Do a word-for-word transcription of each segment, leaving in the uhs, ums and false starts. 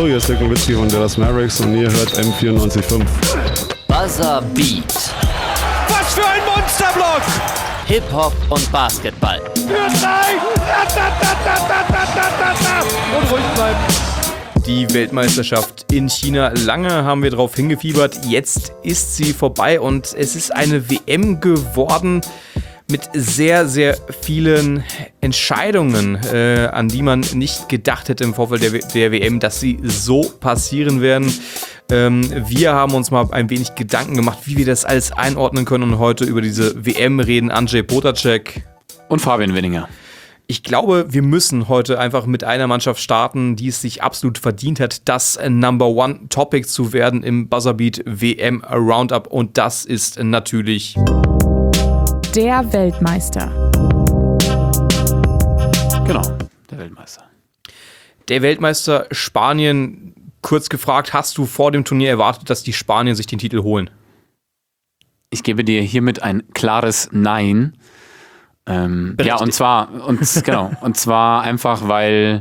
Hallo, hier ist der Nowitzki von Dallas Mavericks und ihr hört M vierundneunzig Komma fünf. Buzzer Beat. Was für ein Monsterblock! Hip-Hop und Basketball. Für drei! Und ruhig bleiben. Die Weltmeisterschaft in China. Lange haben wir darauf hingefiebert. Jetzt ist sie vorbei und es ist eine W M geworden mit sehr, sehr vielen Entscheidungen, äh, an die man nicht gedacht hätte im Vorfeld der, der W M, dass sie so passieren werden. Ähm, wir haben uns mal ein wenig Gedanken gemacht, wie wir das alles einordnen können und heute über diese W M reden. Andrzej Potaček und Fabian Wenninger. Ich glaube, wir müssen heute einfach mit einer Mannschaft starten, die es sich absolut verdient hat, das Number One Topic zu werden im Buzzerbeat W M Roundup. Und das ist natürlich der Weltmeister. Genau, der Weltmeister. Der Weltmeister Spanien. Kurz gefragt, hast du vor dem Turnier erwartet, dass die Spanier sich den Titel holen? Ich gebe dir hiermit ein klares Nein. Ähm, ja, und zwar, und, genau, und zwar einfach, weil,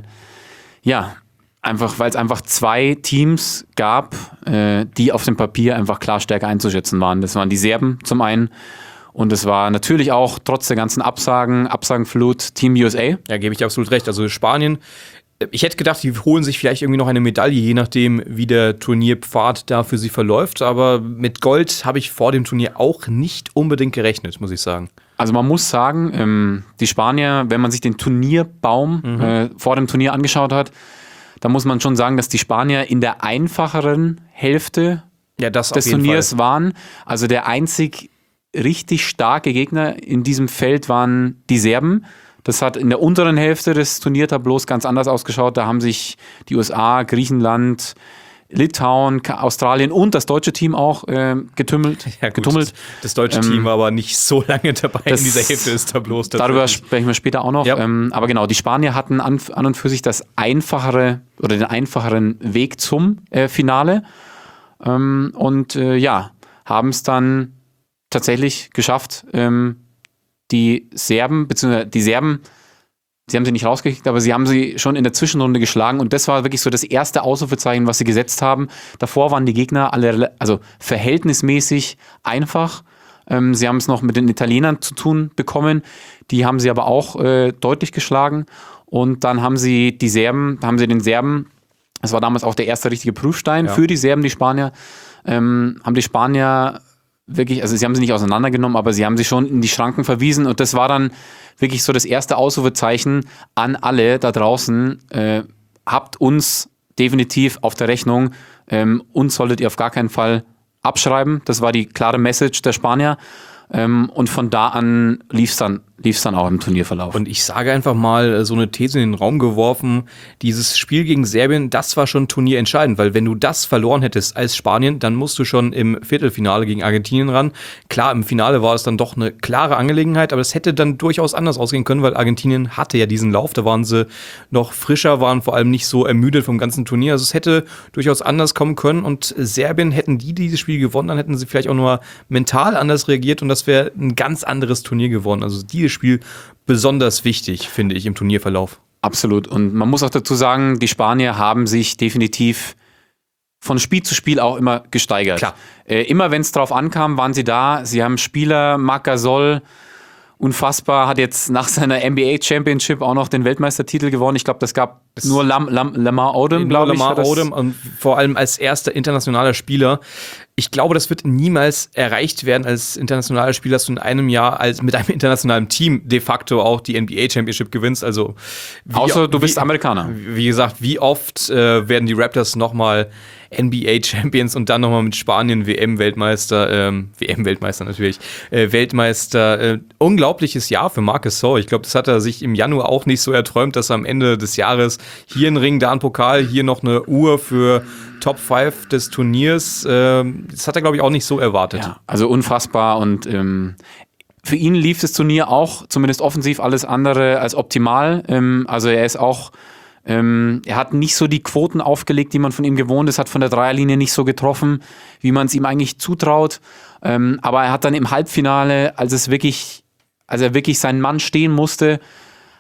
ja, einfach, weil es einfach zwei Teams gab, äh, die auf dem Papier einfach klar stärker einzuschätzen waren. Das waren die Serben zum einen und es war natürlich auch trotz der ganzen Absagen, Absagenflut Team U S A. Ja, gebe ich dir absolut recht. Also Spanien, ich hätte gedacht, die holen sich vielleicht irgendwie noch eine Medaille, je nachdem, wie der Turnierpfad da für sie verläuft. Aber mit Gold habe ich vor dem Turnier auch nicht unbedingt gerechnet, muss ich sagen. Also man muss sagen, ähm, die Spanier, wenn man sich den Turnierbaum mhm. äh, vor dem Turnier angeschaut hat, da muss man schon sagen, dass die Spanier in der einfacheren Hälfte ja, das des Turniers Fall. waren. Also der einzig richtig starke Gegner in diesem Feld waren die Serben. Das hat in der unteren Hälfte des Turniertableaus ganz anders ausgeschaut. Da haben sich die U S A, Griechenland, Litauen, Australien und das deutsche Team auch äh, getümmelt, ja, gut, getummelt. Das deutsche ähm, Team war aber nicht so lange dabei in dieser Hälfte des Tableaus. Darüber sprechen wir später auch noch. Ja. Ähm, aber genau, die Spanier hatten an, an und für sich das einfachere oder den einfacheren Weg zum äh, Finale ähm, und äh, ja, haben es dann tatsächlich geschafft, ähm, die Serben, beziehungsweise die Serben, sie haben sie nicht rausgekriegt, aber sie haben sie schon in der Zwischenrunde geschlagen und das war wirklich so das erste Ausrufezeichen, was sie gesetzt haben. Davor waren die Gegner alle, also verhältnismäßig einfach. Ähm, sie haben es noch mit den Italienern zu tun bekommen, die haben sie aber auch äh, deutlich geschlagen und dann haben sie die Serben, haben sie den Serben, das war damals auch der erste richtige Prüfstein ja. für die Serben, die Spanier, ähm, haben die Spanier wirklich, also sie haben sie nicht auseinandergenommen, aber sie haben sie schon in die Schranken verwiesen und das war dann wirklich so das erste Ausrufezeichen an alle da draußen. Äh, habt uns definitiv auf der Rechnung, ähm, uns solltet ihr auf gar keinen Fall abschreiben. Das war die klare Message der Spanier. Ähm, und von da an lief es dann, lief's dann auch im Turnierverlauf. Und ich sage einfach mal so eine These in den Raum geworfen, dieses Spiel gegen Serbien, das war schon turnierentscheidend, weil wenn du das verloren hättest als Spanien, dann musst du schon im Viertelfinale gegen Argentinien ran. Klar, im Finale war es dann doch eine klare Angelegenheit, aber es hätte dann durchaus anders ausgehen können, weil Argentinien hatte ja diesen Lauf, da waren sie noch frischer, waren vor allem nicht so ermüdet vom ganzen Turnier. Also es hätte durchaus anders kommen können und Serbien, hätten die dieses Spiel gewonnen, dann hätten sie vielleicht auch nur mental anders reagiert und das wäre ein ganz anderes Turnier geworden. Also dieses Spiel besonders wichtig, finde ich, im Turnierverlauf. Absolut. Und man muss auch dazu sagen, die Spanier haben sich definitiv von Spiel zu Spiel auch immer gesteigert. Klar. Äh, immer wenn es drauf ankam, waren sie da. Sie haben Spieler, Marc Gasol, unfassbar, hat jetzt nach seiner N B A Championship auch noch den Weltmeistertitel gewonnen. Ich glaube, das gab das nur Lam, Lam, Lamar Odom, glaube ich. Lamar Odom und vor allem als erster internationaler Spieler. Ich glaube, das wird niemals erreicht werden als internationaler Spieler, dass du in einem Jahr als mit einem internationalen Team de facto auch die N B A Championship gewinnst. Also außer du bist wie, Amerikaner. Wie gesagt, wie oft äh, werden die Raptors nochmal N B A Champions und dann nochmal mit Spanien W M-Weltmeister, ähm, W M-Weltmeister natürlich, äh, Weltmeister. Äh, unglaubliches Jahr für Marc Gasol. Ich glaube, das hat er sich im Januar auch nicht so erträumt, dass er am Ende des Jahres hier ein Ring, da ein Pokal, hier noch eine Uhr für Top fünf des Turniers. Ähm, das hat er, glaube ich, auch nicht so erwartet. Ja, also unfassbar und ähm, für ihn lief das Turnier auch, zumindest offensiv, alles andere als optimal. Ähm, also er ist auch Ähm, er hat nicht so die Quoten aufgelegt, die man von ihm gewohnt ist, hat von der Dreierlinie nicht so getroffen, wie man es ihm eigentlich zutraut. Ähm, aber er hat dann im Halbfinale, als es wirklich, als er wirklich seinen Mann stehen musste,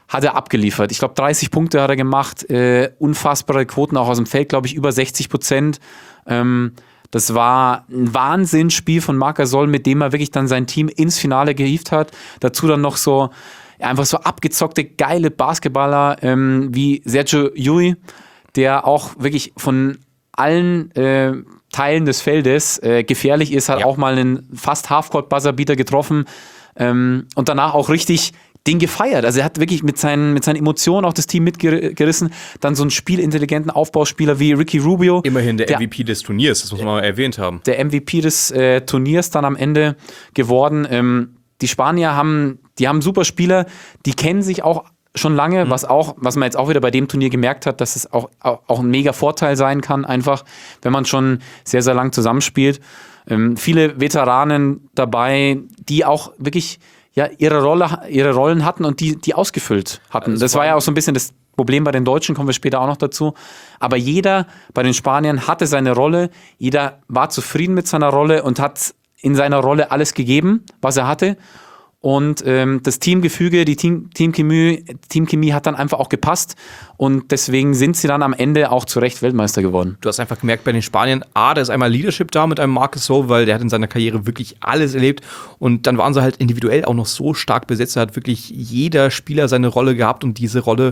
hat er abgeliefert. Ich glaube, dreißig Punkte hat er gemacht, äh, unfassbare Quoten auch aus dem Feld, glaube ich, über sechzig Prozent. Ähm, das war ein Wahnsinnsspiel von Marc Gasol, mit dem er wirklich dann sein Team ins Finale gehievt hat. Dazu dann noch so einfach so abgezockte, geile Basketballer ähm, wie Sergio Llull, der auch wirklich von allen äh, Teilen des Feldes äh, gefährlich ist, hat Ja. auch mal einen fast Halfcourt-Buzzerbeater getroffen ähm, und danach auch richtig den gefeiert. Also er hat wirklich mit seinen, mit seinen Emotionen auch das Team mitgerissen. Dann so einen spielintelligenten Aufbauspieler wie Ricky Rubio. Immerhin der, der M V P des Turniers, das muss man mal erwähnt haben. Der M V P des äh, Turniers dann am Ende geworden. Ähm, die Spanier haben, die haben super Spieler, die kennen sich auch schon lange, mhm. was auch, was man jetzt auch wieder bei dem Turnier gemerkt hat, dass es auch, auch, auch ein mega Vorteil sein kann, einfach, wenn man schon sehr, sehr lang zusammenspielt. Ähm, viele Veteranen dabei, die auch wirklich ja, ihre Rolle, ihre Rollen hatten und die, die ausgefüllt hatten. Also das war ja auch so ein bisschen das Problem bei den Deutschen, kommen wir später auch noch dazu. Aber jeder bei den Spaniern hatte seine Rolle, jeder war zufrieden mit seiner Rolle und hat in seiner Rolle alles gegeben, was er hatte. Und ähm, das Teamgefüge, die Team, Teamchemie, Teamchemie hat dann einfach auch gepasst. Und deswegen sind sie dann am Ende auch zu Recht Weltmeister geworden. Du hast einfach gemerkt bei den Spaniern, A, da ist einmal Leadership da mit einem Marc Gasol, weil der hat in seiner Karriere wirklich alles erlebt. Und dann waren sie halt individuell auch noch so stark besetzt. Da hat wirklich jeder Spieler seine Rolle gehabt und diese Rolle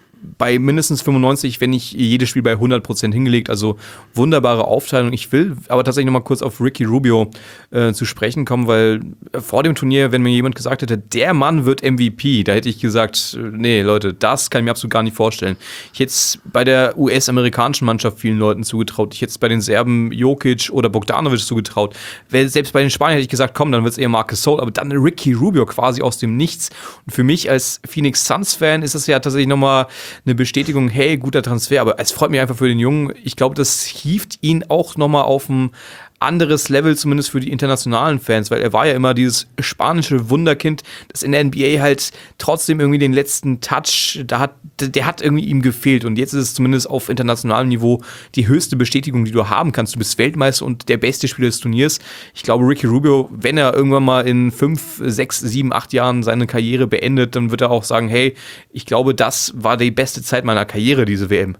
bei mindestens fünfundneunzig, wenn nicht jedes Spiel bei hundert Prozent hingelegt. Also wunderbare Aufteilung. Ich will aber tatsächlich noch mal kurz auf Ricky Rubio äh, zu sprechen kommen, weil vor dem Turnier, wenn mir jemand gesagt hätte, der Mann wird M V P, da hätte ich gesagt, nee, Leute, das kann ich mir absolut gar nicht vorstellen. Ich hätte es bei der U S-amerikanischen Mannschaft vielen Leuten zugetraut. Ich hätte es bei den Serben Jokic oder Bogdanovic zugetraut. Selbst bei den Spaniern hätte ich gesagt, komm, dann wird es eher Marc Gasol, aber dann Ricky Rubio quasi aus dem Nichts. Und für mich als Phoenix Suns-Fan ist es ja tatsächlich noch mal eine Bestätigung, hey, guter Transfer, aber es freut mich einfach für den Jungen. Ich glaube, das hieft ihn auch nochmal auf ein anderes Level, zumindest für die internationalen Fans, weil er war ja immer dieses spanische Wunderkind, das in der N B A halt trotzdem irgendwie den letzten Touch, da hat, der hat irgendwie ihm gefehlt und jetzt ist es zumindest auf internationalem Niveau die höchste Bestätigung, die du haben kannst. Du bist Weltmeister und der beste Spieler des Turniers. Ich glaube, Ricky Rubio, wenn er irgendwann mal in fünf, sechs, sieben, acht Jahren seine Karriere beendet, dann wird er auch sagen, hey, ich glaube, das war die beste Zeit meiner Karriere, diese W M.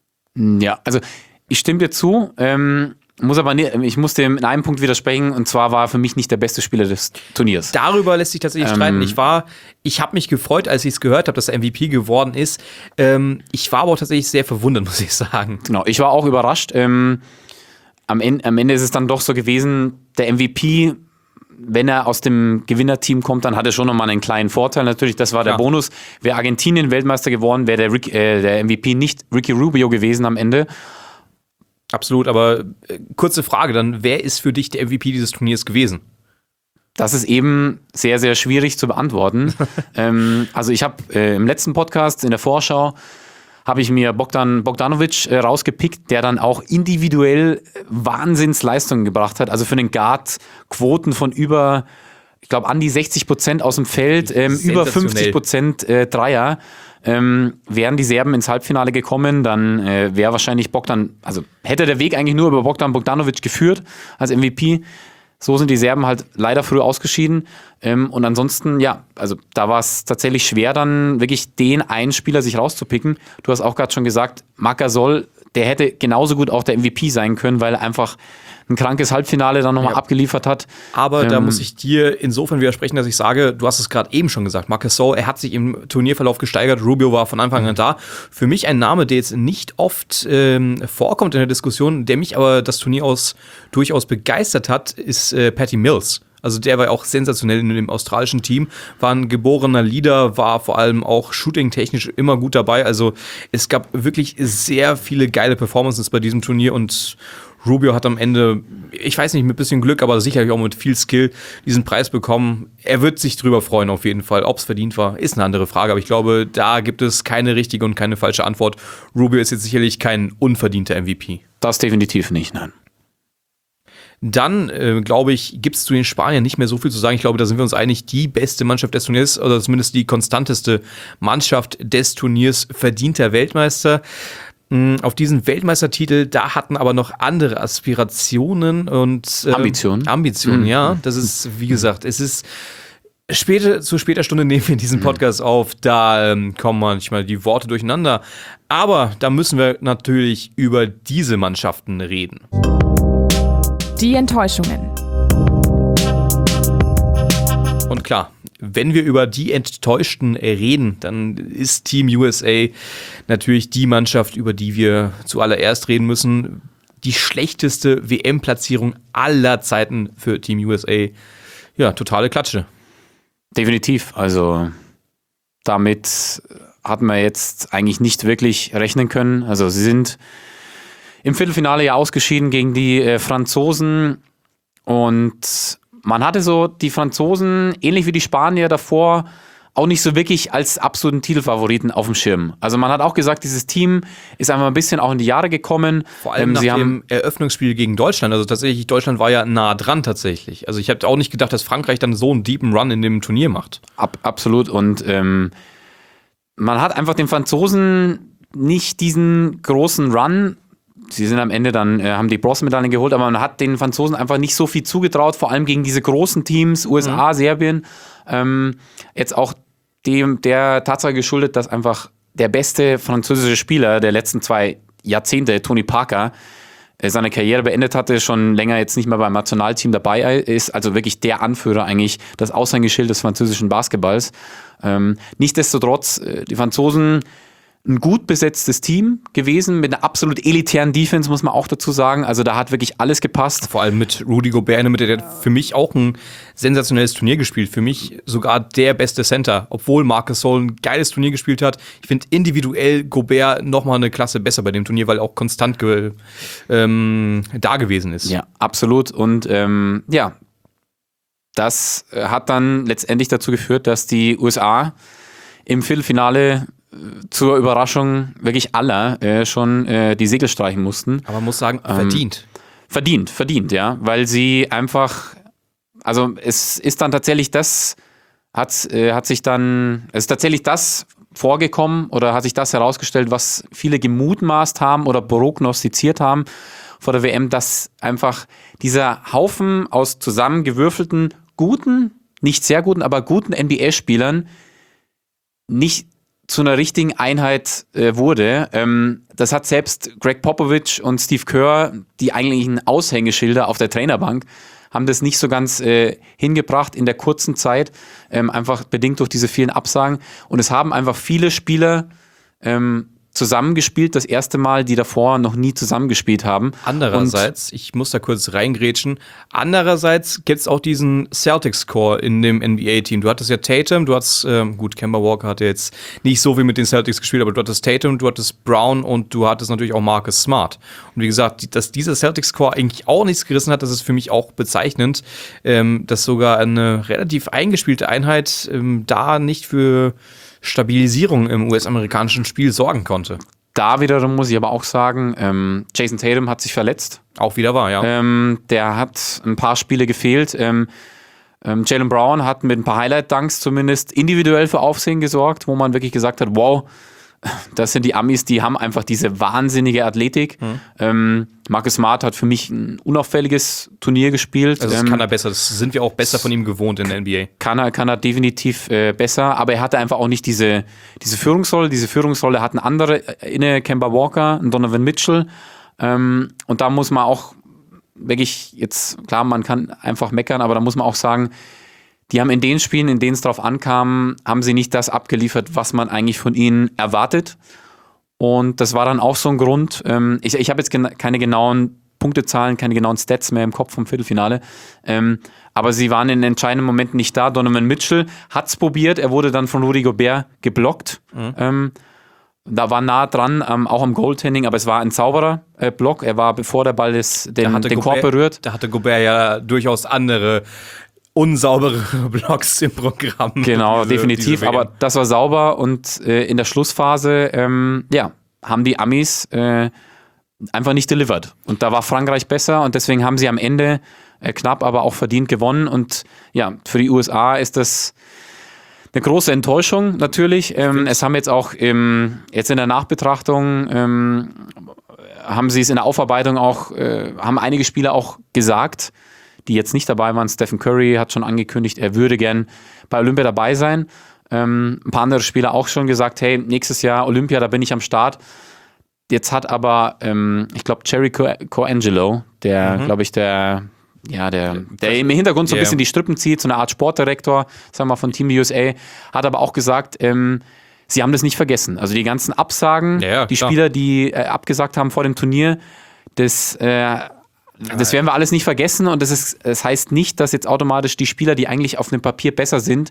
Ja, also ich stimme dir zu, ähm muss aber nicht, ich muss dem in einem Punkt widersprechen, und zwar war er für mich nicht der beste Spieler des Turniers. Darüber lässt sich tatsächlich Ähm, streiten. Ich war, ich habe mich gefreut, als ich es gehört habe, dass er M V P geworden ist. Ähm, ich war aber auch tatsächlich sehr verwundert, muss ich sagen. Genau, ich war auch überrascht. Ähm, am, Ende, am Ende ist es dann doch so gewesen, der M V P, wenn er aus dem Gewinnerteam kommt, dann hat er schon nochmal einen kleinen Vorteil. Natürlich, das war der Ja. Bonus. Wäre Argentinien Weltmeister geworden, wäre der, Rick, äh, der M V P nicht Ricky Rubio gewesen am Ende. Absolut, aber äh, kurze Frage dann, wer ist für dich der M V P dieses Turniers gewesen? Das ist eben sehr, sehr schwierig zu beantworten. ähm, also ich habe äh, im letzten Podcast, in der Vorschau, habe ich mir Bogdan Bogdanovic äh, rausgepickt, der dann auch individuell Wahnsinnsleistungen gebracht hat. Also für den Guard Quoten von über, ich glaube, an die sechzig Prozent aus dem Feld, ähm, über fünfzig Prozent äh, Dreier. Ähm, wären die Serben ins Halbfinale gekommen, dann äh, wäre wahrscheinlich Bogdan, also hätte der Weg eigentlich nur über Bogdan Bogdanovic geführt als M V P. So sind die Serben halt leider früh ausgeschieden. Ähm, und ansonsten, ja, also da war es tatsächlich schwer, dann wirklich den einen Spieler sich rauszupicken. Du hast auch gerade schon gesagt, Marc Gasol, der hätte genauso gut auch der M V P sein können, weil er einfach ein krankes Halbfinale dann nochmal Ja. abgeliefert hat. Aber da Ähm, muss ich dir insofern widersprechen, dass ich sage, du hast es gerade eben schon gesagt, Marc Gasol, er hat sich im Turnierverlauf gesteigert, Rubio war von Anfang an da. Für mich ein Name, der jetzt nicht oft ähm, vorkommt in der Diskussion, der mich aber das Turnier aus durchaus begeistert hat, ist äh, Patty Mills. Also der war auch sensationell in dem australischen Team, war ein geborener Leader, war vor allem auch shooting-technisch immer gut dabei. Also es gab wirklich sehr viele geile Performances bei diesem Turnier und Rubio hat am Ende, ich weiß nicht, mit ein bisschen Glück, aber sicherlich auch mit viel Skill diesen Preis bekommen. Er wird sich drüber freuen auf jeden Fall. Ob es verdient war, ist eine andere Frage. Aber ich glaube, da gibt es keine richtige und keine falsche Antwort. Rubio ist jetzt sicherlich kein unverdienter M V P. Das definitiv nicht, nein. Dann, äh, glaube ich, gibt es zu den Spaniern nicht mehr so viel zu sagen. Ich glaube, da sind wir uns einig, die beste Mannschaft des Turniers, oder zumindest die konstanteste Mannschaft des Turniers, verdienter Weltmeister. Auf diesen Weltmeistertitel, da hatten aber noch andere Aspirationen und ähm, Ambitionen. Ambitionen, Mhm. ja. Das ist, wie gesagt, es ist Späte, zu später Stunde nehmen wir diesen Podcast mhm. auf, da ähm, kommen manchmal die Worte durcheinander. Aber da müssen wir natürlich über diese Mannschaften reden. Die Enttäuschungen. Und klar, wenn wir über die Enttäuschten reden, dann ist Team U S A natürlich die Mannschaft, über die wir zuallererst reden müssen. Die schlechteste W M-Platzierung aller Zeiten für Team U S A. Ja, totale Klatsche. Definitiv. Also damit hat man jetzt eigentlich nicht wirklich rechnen können. Also sie sind im Viertelfinale ja ausgeschieden gegen die äh, Franzosen und man hatte so die Franzosen, ähnlich wie die Spanier davor, auch nicht so wirklich als absoluten Titelfavoriten auf dem Schirm. Also man hat auch gesagt, dieses Team ist einfach ein bisschen auch in die Jahre gekommen. Vor allem ähm, nach sie dem haben Eröffnungsspiel gegen Deutschland. Also tatsächlich, Deutschland war ja nah dran tatsächlich. Also ich habe auch nicht gedacht, dass Frankreich dann so einen deepen Run in dem Turnier macht. Ab, absolut. Und ähm, man hat einfach den Franzosen nicht diesen großen Run. Sie sind am Ende dann, äh, haben die Bronzemedaillen geholt, aber man hat den Franzosen einfach nicht so viel zugetraut, vor allem gegen diese großen Teams, U S A, mhm. Serbien. Ähm, jetzt auch dem, der Tatsache geschuldet, dass einfach der beste französische Spieler der letzten zwei Jahrzehnte, Tony Parker, äh, seine Karriere beendet hatte, schon länger jetzt nicht mehr beim Nationalteam dabei ist, also wirklich der Anführer eigentlich, das Aushängeschild des französischen Basketballs. Ähm, nichtsdestotrotz, äh, die Franzosen ein gut besetztes Team gewesen, mit einer absolut elitären Defense, muss man auch dazu sagen. Also da hat wirklich alles gepasst. Vor allem mit Rudy Gobert in der Mitte, der hat für mich auch ein sensationelles Turnier gespielt. Für mich sogar der beste Center, obwohl Marc Gasol ein geiles Turnier gespielt hat. Ich finde individuell Gobert nochmal eine Klasse besser bei dem Turnier, weil er auch konstant ge- ähm, da gewesen ist. Ja, absolut. Und ähm, ja, das hat dann letztendlich dazu geführt, dass die U S A im Viertelfinale zur Überraschung wirklich aller äh, schon äh, die Segel streichen mussten. Aber man muss sagen, verdient. Ähm, verdient, verdient, ja, weil sie einfach, also es ist dann tatsächlich das, hat, äh, hat sich dann, es ist tatsächlich das vorgekommen oder hat sich das herausgestellt, was viele gemutmaßt haben oder prognostiziert haben vor der W M, dass einfach dieser Haufen aus zusammengewürfelten, guten, nicht sehr guten, aber guten N B A-Spielern nicht zu einer richtigen Einheit äh, wurde. Ähm, das hat selbst Greg Popovich und Steve Kerr, die eigentlichen Aushängeschilder auf der Trainerbank, haben das nicht so ganz äh, hingebracht in der kurzen Zeit, ähm, einfach bedingt durch diese vielen Absagen. Und es haben einfach viele Spieler ähm, zusammengespielt, das erste Mal, die davor noch nie zusammengespielt haben. Andererseits, und ich muss da kurz reingrätschen, andererseits gibt es auch diesen Celtics-Core in dem N B A-Team. Du hattest ja Tatum, du hattest, ähm, gut, Kemba Walker hat jetzt nicht so viel mit den Celtics gespielt, aber du hattest Tatum, du hattest Brown und du hattest natürlich auch Marcus Smart. Und wie gesagt, dass dieser Celtics-Core eigentlich auch nichts gerissen hat, das ist für mich auch bezeichnend, ähm, dass sogar eine relativ eingespielte Einheit ähm, da nicht für Stabilisierung im U S-amerikanischen Spiel sorgen konnte. Da wiederum muss ich aber auch sagen, ähm, Jason Tatum hat sich verletzt. Auch wieder wahr, ja. Ähm, der hat ein paar Spiele gefehlt. Ähm, ähm, Jaylen Brown hat mit ein paar Highlight-Dunks zumindest individuell für Aufsehen gesorgt, wo man wirklich gesagt hat, wow, das sind die Amis, die haben einfach diese wahnsinnige Athletik. Mhm. Ähm, Marcus Smart hat für mich ein unauffälliges Turnier gespielt. Also das ähm, kann er besser, das sind wir auch besser von ihm gewohnt in der N B A. Kann er, kann er definitiv äh, besser, aber er hatte einfach auch nicht diese, diese Führungsrolle. Diese Führungsrolle hatten andere inne, Kemba Walker, Donovan Mitchell. Ähm, und da muss man auch wirklich jetzt, klar, man kann einfach meckern, aber da muss man auch sagen, die haben in den Spielen, in denen es drauf ankam, haben sie nicht das abgeliefert, was man eigentlich von ihnen erwartet. Und das war dann auch so ein Grund. Ähm, ich ich habe jetzt gena- keine genauen Punktezahlen, keine genauen Stats mehr im Kopf vom Viertelfinale. Ähm, aber sie waren in entscheidenden Momenten nicht da. Donovan Mitchell hat es probiert. Er wurde dann von Rudy Gobert geblockt. Mhm. Ähm, da war nah dran, ähm, auch am Goaltending, aber es war ein sauberer äh, Block. Er war, bevor der Ball des, den, den Korb berührt. Da hatte Gobert ja durchaus andere unsaubere Blocks im Programm. Genau, diese, definitiv, diese aber das war sauber und äh, in der Schlussphase, ähm, ja, haben die Amis äh, einfach nicht delivered. Und da war Frankreich besser und deswegen haben sie am Ende äh, knapp, aber auch verdient gewonnen. Und ja, für die U S A ist das eine große Enttäuschung natürlich. Ähm, es haben jetzt auch im, jetzt in der Nachbetrachtung ähm, haben sie es in der Aufarbeitung auch, äh, haben einige Spieler auch gesagt, die jetzt nicht dabei waren. Stephen Curry hat schon angekündigt, er würde gern bei Olympia dabei sein. Ähm, ein paar andere Spieler auch schon gesagt, hey, nächstes Jahr Olympia, da bin ich am Start. Jetzt hat aber, ähm, ich glaube, Jerry Coangelo, der, mhm. glaube ich, der, ja, der, der im Hintergrund so ein yeah. bisschen die Strippen zieht, so eine Art Sportdirektor, sagen wir mal, von Team U S A, hat aber auch gesagt, ähm, sie haben das nicht vergessen. Also die ganzen Absagen, ja, ja, die klar. Spieler, die äh, abgesagt haben vor dem Turnier, das, äh, das werden wir alles nicht vergessen. Und das, ist, das heißt nicht, dass jetzt automatisch die Spieler, die eigentlich auf dem Papier besser sind,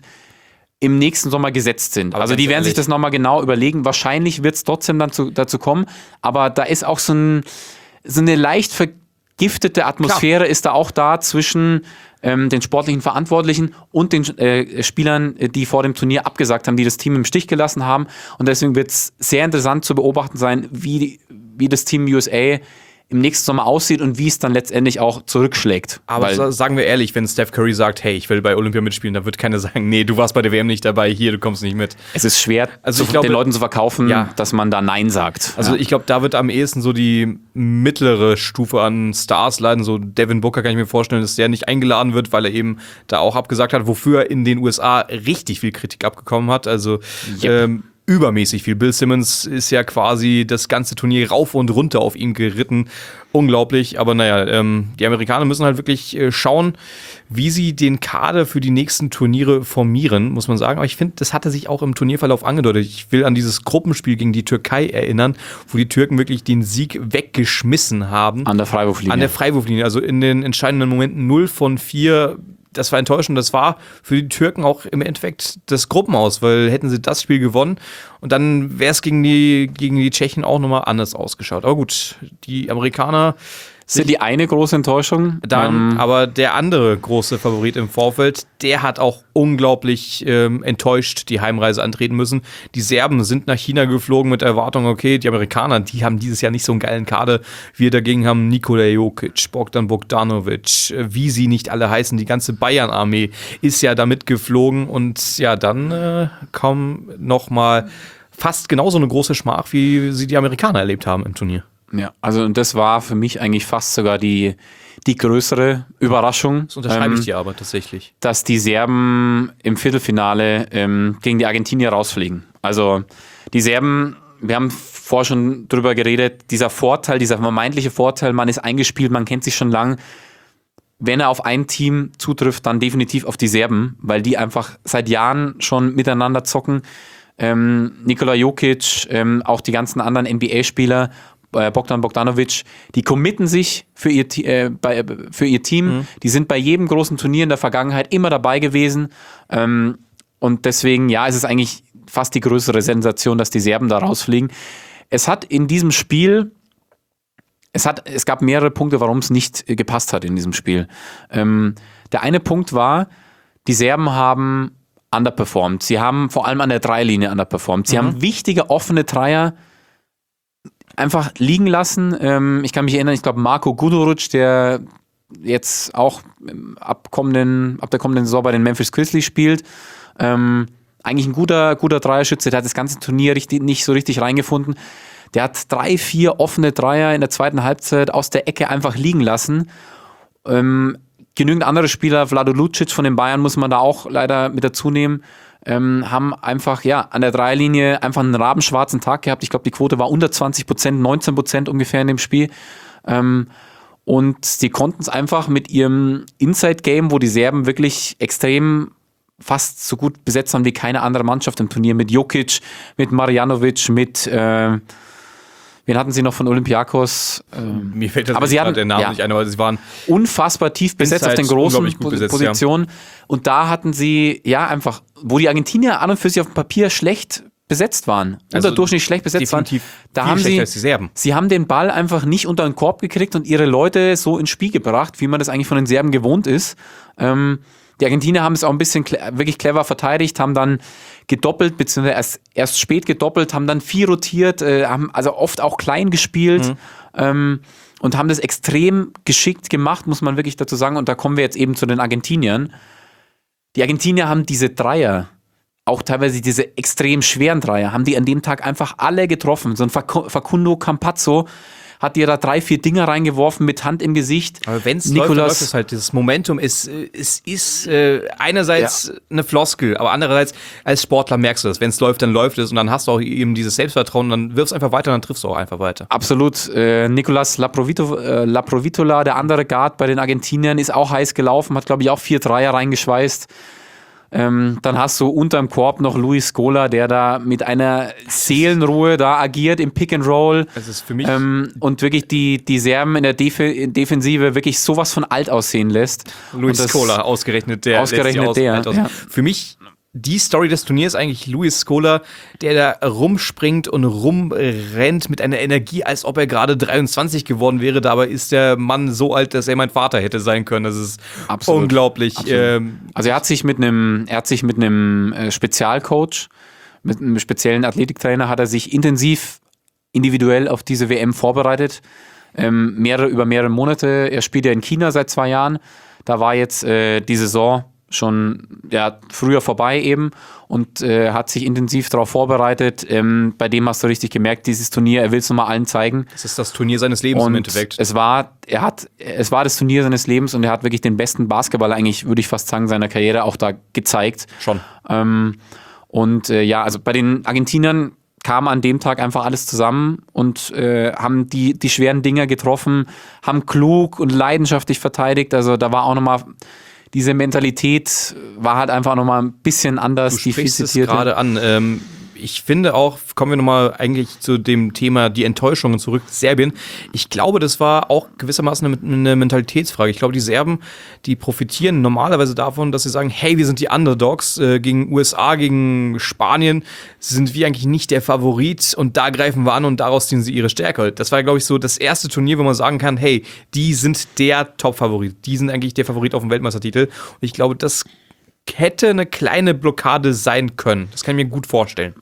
im nächsten Sommer gesetzt sind. Aber also die werden ehrlich. sich das nochmal genau überlegen. Wahrscheinlich wird es trotzdem dann zu, dazu kommen. Aber da ist auch so, ein, so eine leicht vergiftete Atmosphäre Klar. ist da auch da zwischen ähm, den sportlichen Verantwortlichen und den äh, Spielern, die vor dem Turnier abgesagt haben, die das Team im Stich gelassen haben. Und deswegen wird es sehr interessant zu beobachten sein, wie, wie das Team U S A im nächsten Sommer aussieht und wie es dann letztendlich auch zurückschlägt. Aber Weil, sagen wir ehrlich, wenn Steph Curry sagt, hey, ich will bei Olympia mitspielen, dann wird keiner sagen, nee, du warst bei der W M nicht dabei, hier, du kommst nicht mit. Es ist schwer, also zu, glaube, den Leuten zu verkaufen, ja. dass man da Nein sagt. Also ja. ich glaube, da wird am ehesten so die mittlere Stufe an Stars leiden. So Devin Booker kann ich mir vorstellen, dass der nicht eingeladen wird, weil er eben da auch abgesagt hat, wofür er in den U S A richtig viel Kritik abbekommen hat. Also yep. ähm, übermäßig viel. Bill Simmons ist ja quasi das ganze Turnier rauf und runter auf ihn geritten. Unglaublich, aber naja, ähm, die Amerikaner müssen halt wirklich äh, schauen, wie sie den Kader für die nächsten Turniere formieren, muss man sagen. Aber ich finde, das hatte sich auch im Turnierverlauf angedeutet. Ich will an dieses Gruppenspiel gegen die Türkei erinnern, wo die Türken wirklich den Sieg weggeschmissen haben. An der Freiwurflinie. An der Freiwurflinie, also in den entscheidenden Momenten null von vier. Das war enttäuschend. Das war für die Türken auch im Endeffekt das Gruppenaus, weil hätten sie das Spiel gewonnen und dann wäre es gegen die, gegen die Tschechen auch nochmal anders ausgeschaut. Aber gut, die Amerikaner sind die eine große Enttäuschung. Dann, ähm, aber der andere große Favorit im Vorfeld, der hat auch unglaublich ähm, enttäuscht die Heimreise antreten müssen. Die Serben sind nach China geflogen mit der Erwartung, okay, die Amerikaner, die haben dieses Jahr nicht so einen geilen Kader. Wir dagegen haben Nikola Jokic, Bogdan Bogdanovic, wie sie nicht alle heißen, die ganze Bayern-Armee ist ja damit geflogen und ja, dann äh, kaum noch mal fast genauso eine große Schmach, wie sie die Amerikaner erlebt haben im Turnier. Ja, also und das war für mich eigentlich fast sogar die, die größere Überraschung. Das unterschreibe ähm, ich dir aber tatsächlich. Dass die Serben im Viertelfinale ähm, gegen die Argentinier rausfliegen. Also die Serben, wir haben vorher schon drüber geredet, dieser Vorteil, dieser vermeintliche Vorteil, man ist eingespielt, man kennt sich schon lang. Wenn er auf ein Team zutrifft, dann definitiv auf die Serben, weil die einfach seit Jahren schon miteinander zocken. Ähm, Nikola Jokic, ähm, auch die ganzen anderen N B A-Spieler, Bogdan Bogdanovic, die committen sich für ihr, äh, bei, für ihr Team. Mhm. Die sind bei jedem großen Turnier in der Vergangenheit immer dabei gewesen. Ähm, und deswegen, ja, es ist eigentlich fast die größere Sensation, dass die Serben da rausfliegen. Es hat in diesem Spiel, es, hat, es gab mehrere Punkte, warum es nicht gepasst hat in diesem Spiel. Ähm, der eine Punkt war, die Serben haben underperformed. Sie haben vor allem an der Dreierlinie underperformed. Sie mhm. haben wichtige offene Dreier einfach liegen lassen. Ähm, ich kann mich erinnern, ich glaube Marko Guduric, der jetzt auch ab, kommenden, ab der kommenden Saison bei den Memphis Grizzlies spielt, ähm, eigentlich ein guter, guter Dreierschütze, der hat das ganze Turnier richtig, nicht so richtig reingefunden. Der hat drei, vier offene Dreier in der zweiten Halbzeit aus der Ecke einfach liegen lassen. Ähm, genügend andere Spieler, Vlado Lucic von den Bayern muss man da auch leider mit dazu nehmen, Ähm, haben einfach ja an der Dreierlinie einfach einen rabenschwarzen Tag gehabt. Ich glaube, die Quote war unter zwanzig Prozent, neunzehn Prozent ungefähr in dem Spiel. Ähm, und sie konnten es einfach mit ihrem Inside-Game, wo die Serben wirklich extrem fast so gut besetzt haben wie keine andere Mannschaft im Turnier, mit Jokic, mit Marjanovic, mit äh, wen hatten sie noch von Olympiakos? Ähm, Mir fällt das aber sie hatten, der Name ja, nicht ein, aber sie waren unfassbar tief besetzt auf den großen besetzt, Positionen. Ja. Und da hatten sie, ja, einfach, wo die Argentinier an und für sich auf dem Papier schlecht besetzt waren, also unterdurchschnittlich schlecht besetzt waren, da haben sie, als die Serben. sie haben den Ball einfach nicht unter den Korb gekriegt und ihre Leute so ins Spiel gebracht, wie man das eigentlich von den Serben gewohnt ist. Ähm, Die Argentinier haben es auch ein bisschen cle- wirklich clever verteidigt, haben dann gedoppelt, beziehungsweise erst, erst spät gedoppelt, haben dann viel rotiert, äh, haben also oft auch klein gespielt mhm. ähm, und haben das extrem geschickt gemacht, muss man wirklich dazu sagen. Und da kommen wir jetzt eben zu den Argentiniern. Die Argentinier haben diese Dreier, auch teilweise diese extrem schweren Dreier, haben die an dem Tag einfach alle getroffen. So ein Facundo Campazzo hat dir da drei, vier Dinger reingeworfen mit Hand im Gesicht. Aber wenn es läuft, dann läuft es halt. Dieses Momentum ist, es ist äh, einerseits ja. eine Floskel, aber andererseits als Sportler merkst du das. Wenn es läuft, dann läuft es und dann hast du auch eben dieses Selbstvertrauen, dann wirfst du einfach weiter, dann triffst du auch einfach weiter. Absolut. Äh, Nicolas Laprovito, äh, Laprovitola, der andere Guard bei den Argentiniern, ist auch heiß gelaufen, hat glaube ich auch vier Dreier reingeschweißt. Ähm, dann hast du unterm Korb noch Luis Scola, der da mit einer Seelenruhe da agiert im Pick and Roll. Das ist für mich ähm, und wirklich die, die Serben in der Def- Defensive wirklich sowas von alt aussehen lässt. Luis Scola, ausgerechnet der. Ausgerechnet aus, der. Ja. Für mich die Story des Turniers eigentlich Luis Scola, der da rumspringt und rumrennt mit einer Energie, als ob er gerade dreiundzwanzig geworden wäre. Dabei ist der Mann so alt, dass er mein Vater hätte sein können. Das ist Absolut. unglaublich. Absolut. Ähm, also er hat sich mit einem, er hat sich mit einem äh, Spezialcoach, mit einem speziellen Athletiktrainer, hat er sich intensiv individuell auf diese W M vorbereitet. Ähm, mehrere, über mehrere Monate. Er spielt ja in China seit zwei Jahren. Da war jetzt äh, die Saison schon ja, früher vorbei eben und äh, hat sich intensiv darauf vorbereitet. Ähm, bei dem hast du richtig gemerkt, dieses Turnier, er will es nochmal allen zeigen. Das ist das Turnier seines Lebens und im Endeffekt. Es war, er hat, es war das Turnier seines Lebens und er hat wirklich den besten Basketball eigentlich, würde ich fast sagen, seiner Karriere auch da gezeigt. Schon. Ähm, und äh, ja, also bei den Argentiniern kam an dem Tag einfach alles zusammen und äh, haben die, die schweren Dinger getroffen, haben klug und leidenschaftlich verteidigt. Also da war auch nochmal diese Mentalität war halt einfach nochmal ein bisschen anders. Du sprichst es gerade an. Ähm, ich finde auch, kommen wir nochmal eigentlich zu dem Thema die Enttäuschungen zurück, Serbien. Ich glaube, das war auch gewissermaßen eine, eine Mentalitätsfrage. Ich glaube, die Serben, die profitieren normalerweise davon, dass sie sagen, hey, wir sind die Underdogs äh, gegen U S A, gegen Spanien, sind wir eigentlich nicht der Favorit und da greifen wir an und daraus ziehen sie ihre Stärke. Das war, glaube ich, so das erste Turnier, wo man sagen kann, hey, die sind der Top-Favorit. Die sind eigentlich der Favorit auf dem Weltmeistertitel. Und ich glaube, das hätte eine kleine Blockade sein können. Das kann ich mir gut vorstellen.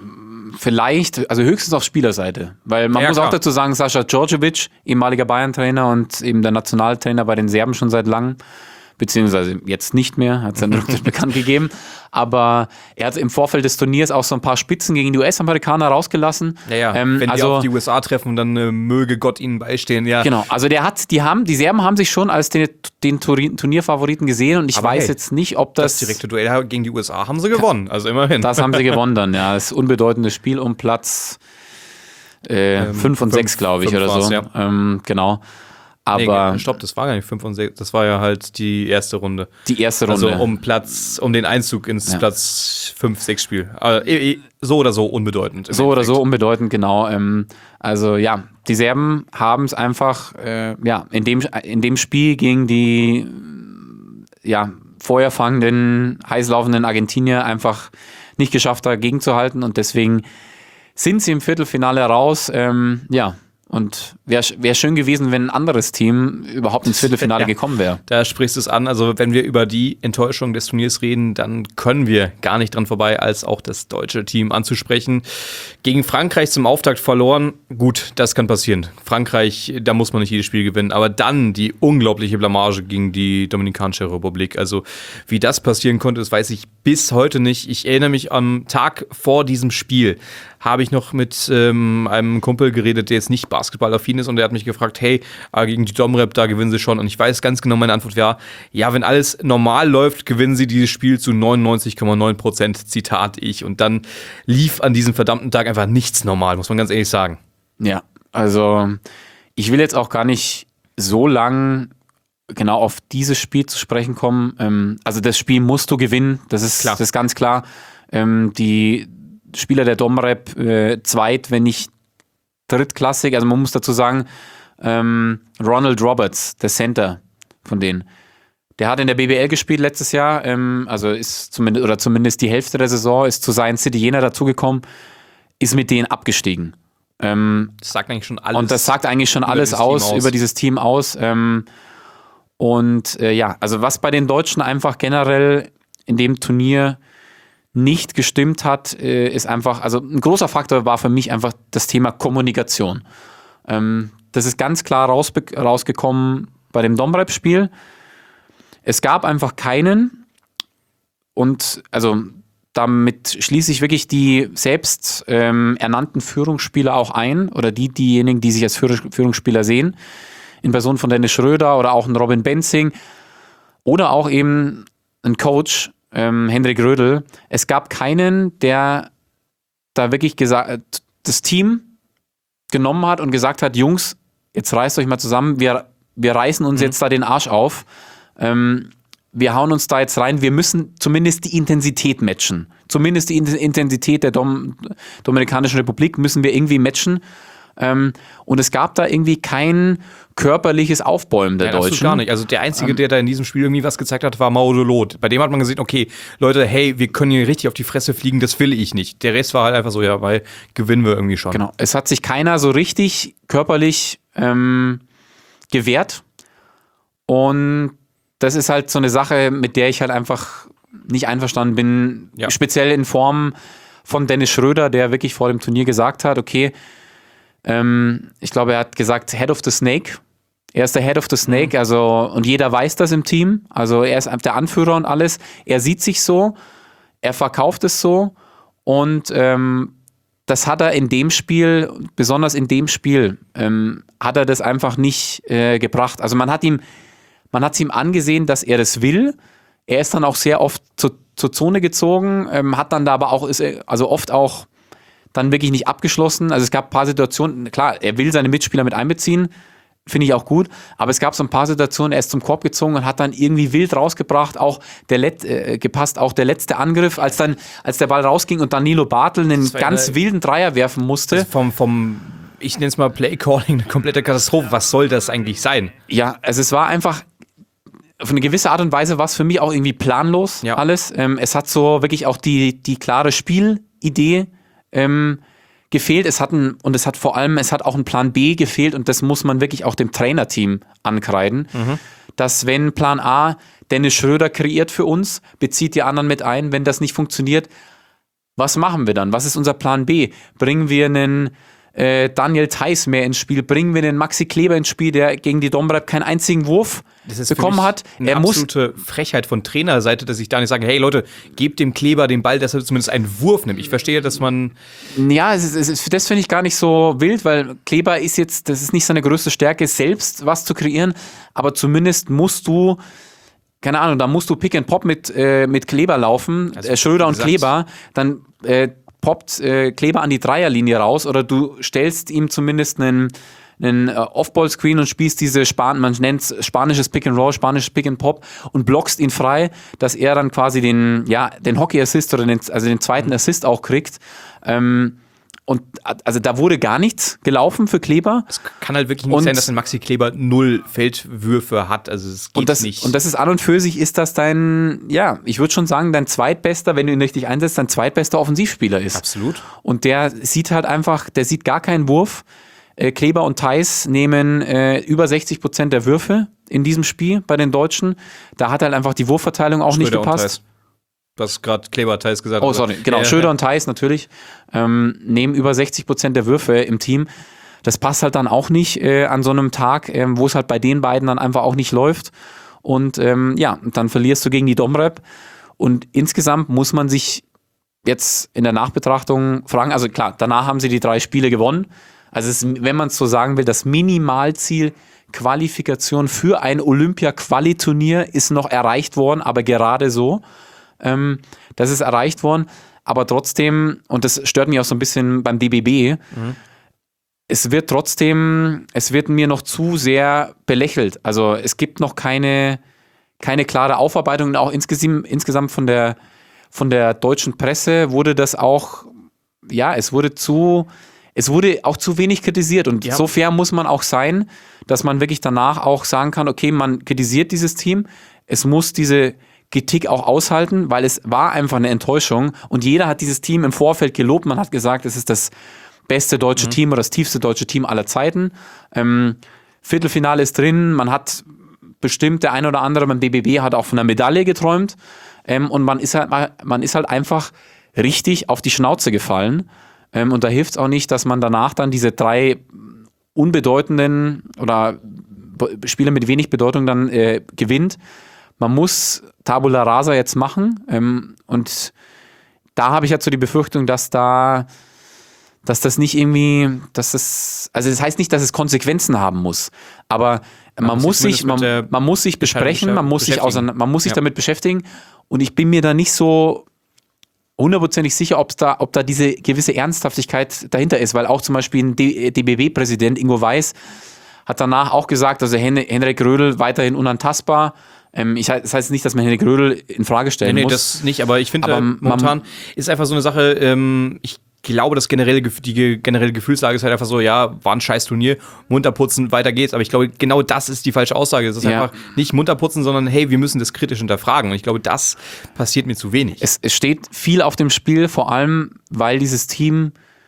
Vielleicht, also höchstens auf Spielerseite. Weil man ja, muss klar. auch dazu sagen, Sascha Djordjevic, ehemaliger Bayern-Trainer und eben der Nationaltrainer bei den Serben schon seit langem, beziehungsweise jetzt nicht mehr, hat seinen Rücktritt bekannt gegeben. Aber er hat im Vorfeld des Turniers auch so ein paar Spitzen gegen die U S-Amerikaner rausgelassen. Ja, ja. Ähm, wenn also, die auf die U S A treffen, dann äh, möge Gott ihnen beistehen, ja. Genau, also der hat, die haben, die Serben haben sich schon als den, den Turnierfavoriten gesehen und ich Aber weiß hey, jetzt nicht, ob das... Das direkte Duell gegen die U S A haben sie gewonnen, also immerhin. Das haben sie gewonnen dann, ja. Das unbedeutende Spiel um Platz fünf ähm, und sechs, glaube ich, oder so. Ja. Ähm, genau. Aber nee, stopp, das war gar nicht fünf und sechs, das war ja halt die erste Runde. Die erste Runde. Also um Platz, um den Einzug ins ja. Platz fünf sechs Spiel. Also, so oder so unbedeutend. So oder so unbedeutend, genau. Also ja, die Serben haben es einfach äh, ja, in, dem, in dem Spiel gegen die ja, feuerfangenden, heißlaufenden Argentinier einfach nicht geschafft, dagegen zu halten und deswegen sind sie im Viertelfinale raus. Ähm, ja. Und wäre wär schön gewesen, wenn ein anderes Team überhaupt ins Viertelfinale ja, gekommen wäre. Da sprichst du es an. Also wenn wir über die Enttäuschung des Turniers reden, dann können wir gar nicht dran vorbei, als auch das deutsche Team anzusprechen. Gegen Frankreich zum Auftakt verloren. Gut, das kann passieren. Frankreich, da muss man nicht jedes Spiel gewinnen. Aber dann die unglaubliche Blamage gegen die Dominikanische Republik. Also wie das passieren konnte, das weiß ich bis heute nicht. Ich erinnere mich am Tag vor diesem Spiel, habe ich noch mit ähm, einem Kumpel geredet, der jetzt nicht basketballaffin ist und der hat mich gefragt, hey, gegen die Domrep, da gewinnen sie schon. Und ich weiß ganz genau, meine Antwort war, ja, wenn alles normal läuft, gewinnen sie dieses Spiel zu neunundneunzig Komma neun Prozent, Zitat ich. Und dann lief an diesem verdammten Tag einfach nichts normal, muss man ganz ehrlich sagen. Ja, also ich will jetzt auch gar nicht so lang genau auf dieses Spiel zu sprechen kommen. Also das Spiel musst du gewinnen, das ist, klar. Das ist ganz klar. Die Spieler der Domrep äh, zweit, wenn nicht drittklassig, also man muss dazu sagen, ähm, Ronald Roberts, der Center von denen, der hat in der B B L gespielt letztes Jahr, ähm, also ist zumindest, oder zumindest die Hälfte der Saison, ist zu Zion City Jena dazugekommen, ist mit denen abgestiegen. Ähm, das sagt eigentlich schon alles. Und das sagt eigentlich schon alles aus, aus, über dieses Team aus. Ähm, und äh, ja, also was bei den Deutschen einfach generell in dem Turnier nicht gestimmt hat, ist einfach, also ein großer Faktor war für mich einfach das Thema Kommunikation. Ähm, das ist ganz klar rausbe- rausgekommen bei dem Domrep-Spiel. Es gab einfach keinen und, also damit schließe ich wirklich die selbst ähm, ernannten Führungsspieler auch ein oder die, diejenigen, die sich als Führungsspieler sehen, in Person von Dennis Schröder oder auch ein Robin Benzing oder auch eben ein Coach, ähm, Hendrik Rödel. Es gab keinen, der da wirklich gesagt, das Team genommen hat und gesagt hat, Jungs, jetzt reißt euch mal zusammen, wir, wir reißen uns mhm. jetzt da den Arsch auf. Ähm, wir hauen uns da jetzt rein, wir müssen zumindest die Intensität matchen. Zumindest die Intensität der Dom- Dominikanischen Republik müssen wir irgendwie matchen. Ähm, und es gab da irgendwie kein körperliches Aufbäumen der ja, Deutschen. Das gar nicht. Also der Einzige, ähm, der da in diesem Spiel irgendwie was gezeigt hat, war Maodo Loth. Bei dem hat man gesehen, okay, Leute, hey, wir können hier richtig auf die Fresse fliegen, das will ich nicht. Der Rest war halt einfach so, ja, weil gewinnen wir irgendwie schon. Genau, es hat sich keiner so richtig körperlich ähm, gewehrt. Und das ist halt so eine Sache, mit der ich halt einfach nicht einverstanden bin. Ja. Speziell in Form von Dennis Schröder, der wirklich vor dem Turnier gesagt hat, okay, ähm, ich glaube, er hat gesagt, Head of the Snake. Er ist der Head of the Snake, mhm. also, und jeder weiß das im Team. Also er ist der Anführer und alles. Er sieht sich so, er verkauft es so und ähm, das hat er in dem Spiel, besonders in dem Spiel, ähm, hat er das einfach nicht äh, gebracht. Also man hat ihm Man hat es ihm angesehen, dass er das will. Er ist dann auch sehr oft zu, zur Zone gezogen, ähm, hat dann da aber auch, ist, also oft auch dann wirklich nicht abgeschlossen. Also es gab ein paar Situationen, klar, er will seine Mitspieler mit einbeziehen, finde ich auch gut, aber es gab so ein paar Situationen, er ist zum Korb gezogen und hat dann irgendwie wild rausgebracht, auch der Let, äh, gepasst, auch der letzte Angriff, als dann, als der Ball rausging und Danilo Bartel einen ganz eine, wilden Dreier werfen musste. Also vom, vom ich nenne es mal Playcalling, eine komplette Katastrophe. Was soll das eigentlich sein? Ja, also es war einfach auf eine gewisse Art und Weise war es für mich auch irgendwie planlos ja. alles. Ähm, es hat so wirklich auch die, die klare Spielidee ähm, gefehlt. Es hat ein, und es hat vor allem, es hat auch ein Plan B gefehlt und das muss man wirklich auch dem Trainerteam ankreiden, mhm. dass wenn Plan A Dennis Schröder kreiert für uns, bezieht die anderen mit ein, wenn das nicht funktioniert, was machen wir dann? Was ist unser Plan B? Bringen wir einen äh, Daniel Theis mehr ins Spiel? Bringen wir den Maxi Kleber ins Spiel, der gegen die Domrep keinen einzigen Wurf das ist bekommen hat? Eine er absolute muss Frechheit von Trainerseite, dass ich da nicht sage, hey Leute, gebt dem Kleber den Ball, dass er zumindest einen Wurf nimmt. Ich verstehe, dass man... Ja, es ist, es ist, das finde ich gar nicht so wild, weil Kleber ist jetzt, das ist nicht seine größte Stärke, selbst was zu kreieren, aber zumindest musst du keine Ahnung, da musst du Pick and Pop mit, äh, mit Kleber laufen, also, äh, Schröder und Kleber, dann äh, poppt äh, Kleber an die Dreierlinie raus oder du stellst ihm zumindest einen, einen äh, Off-Ball-Screen und spielst diese, Span- man nennt es spanisches Pick and Roll, spanisches Pick and Pop und blockst ihn frei, dass er dann quasi den, ja, den Hockey-Assist oder den, also den zweiten mhm. Assist auch kriegt. Ähm, Und also da wurde gar nichts gelaufen für Kleber. Es kann halt wirklich nicht und, sein, dass ein Maxi Kleber null Feldwürfe hat. Also es geht und das, nicht. Und das ist an und für sich, ist das dein, ja, ich würde schon sagen, dein zweitbester, wenn du ihn richtig einsetzt, dein zweitbester Offensivspieler ist. Absolut. Und der sieht halt einfach, der sieht gar keinen Wurf. Äh, Kleber und Theis nehmen äh, über sechzig Prozent der Würfe in diesem Spiel bei den Deutschen. Da hat halt einfach die Wurfverteilung auch Schröder nicht gepasst. Du hast gerade Kleber, Theis gesagt. Oh, sorry, genau. Ja, Schröder ja. und Theis natürlich ähm, nehmen über sechzig Prozent der Würfe im Team. Das passt halt dann auch nicht äh, an so einem Tag, äh, wo es halt bei den beiden dann einfach auch nicht läuft. Und ähm, ja, dann verlierst du gegen die Domrep. Und insgesamt muss man sich jetzt in der Nachbetrachtung fragen, also klar, danach haben sie die drei Spiele gewonnen. Also es ist, wenn man es so sagen will, das Minimalziel Qualifikation für ein Olympia-Quali-Turnier ist noch erreicht worden, aber gerade so. Ähm, das ist erreicht worden, aber trotzdem, und das stört mich auch so ein bisschen beim D B B, mhm. es wird trotzdem, es wird mir noch zu sehr belächelt. Also es gibt noch keine, keine klare Aufarbeitung und auch insgesamt, insgesamt von der, von der deutschen Presse wurde das auch, ja, es wurde zu, es wurde auch zu wenig kritisiert und ja. so fair muss man auch sein, dass man wirklich danach auch sagen kann, okay, man kritisiert dieses Team, es muss diese Kritik auch aushalten, weil es war einfach eine Enttäuschung und jeder hat dieses Team im Vorfeld gelobt, man hat gesagt, es ist das beste deutsche mhm. Team oder das tiefste deutsche Team aller Zeiten. Ähm, Viertelfinale ist drin, man hat bestimmt, der eine oder andere beim D B B hat auch von einer Medaille geträumt ähm, und man ist, halt, man ist halt einfach richtig auf die Schnauze gefallen ähm, und da hilft es auch nicht, dass man danach dann diese drei unbedeutenden oder Spiele mit wenig Bedeutung dann äh, gewinnt. Man muss Tabula Rasa jetzt machen ähm, und da habe ich jetzt so die Befürchtung, dass da, dass das nicht irgendwie, dass das, also das heißt nicht, dass es Konsequenzen haben muss, aber man muss sich, man, man muss sich besprechen, man muss sich auseinander, man muss sich ja. damit beschäftigen und ich bin mir da nicht so hundertprozentig sicher, ob's da, ob da diese gewisse Ernsthaftigkeit dahinter ist, weil auch zum Beispiel ein D B B-Präsident Ingo Weiß hat danach auch gesagt, also Hen- Henrik Rödl weiterhin unantastbar. Ähm, ich, das heißt nicht, dass man Henrik Rödl in Frage stellen nee, nee, muss. das nicht, aber ich finde, aber momentan ist einfach so eine Sache, ähm, ich glaube, das generelle, die generelle Gefühlslage ist halt einfach so, ja, war ein scheiß Turnier, munterputzen, weiter geht's. Aber ich glaube, genau das ist die falsche Aussage. Es ist ja. einfach nicht munterputzen, sondern hey, wir müssen das kritisch hinterfragen. Und ich glaube, das passiert mir zu wenig. Es, es steht viel auf dem Spiel, vor allem, weil dieses Team,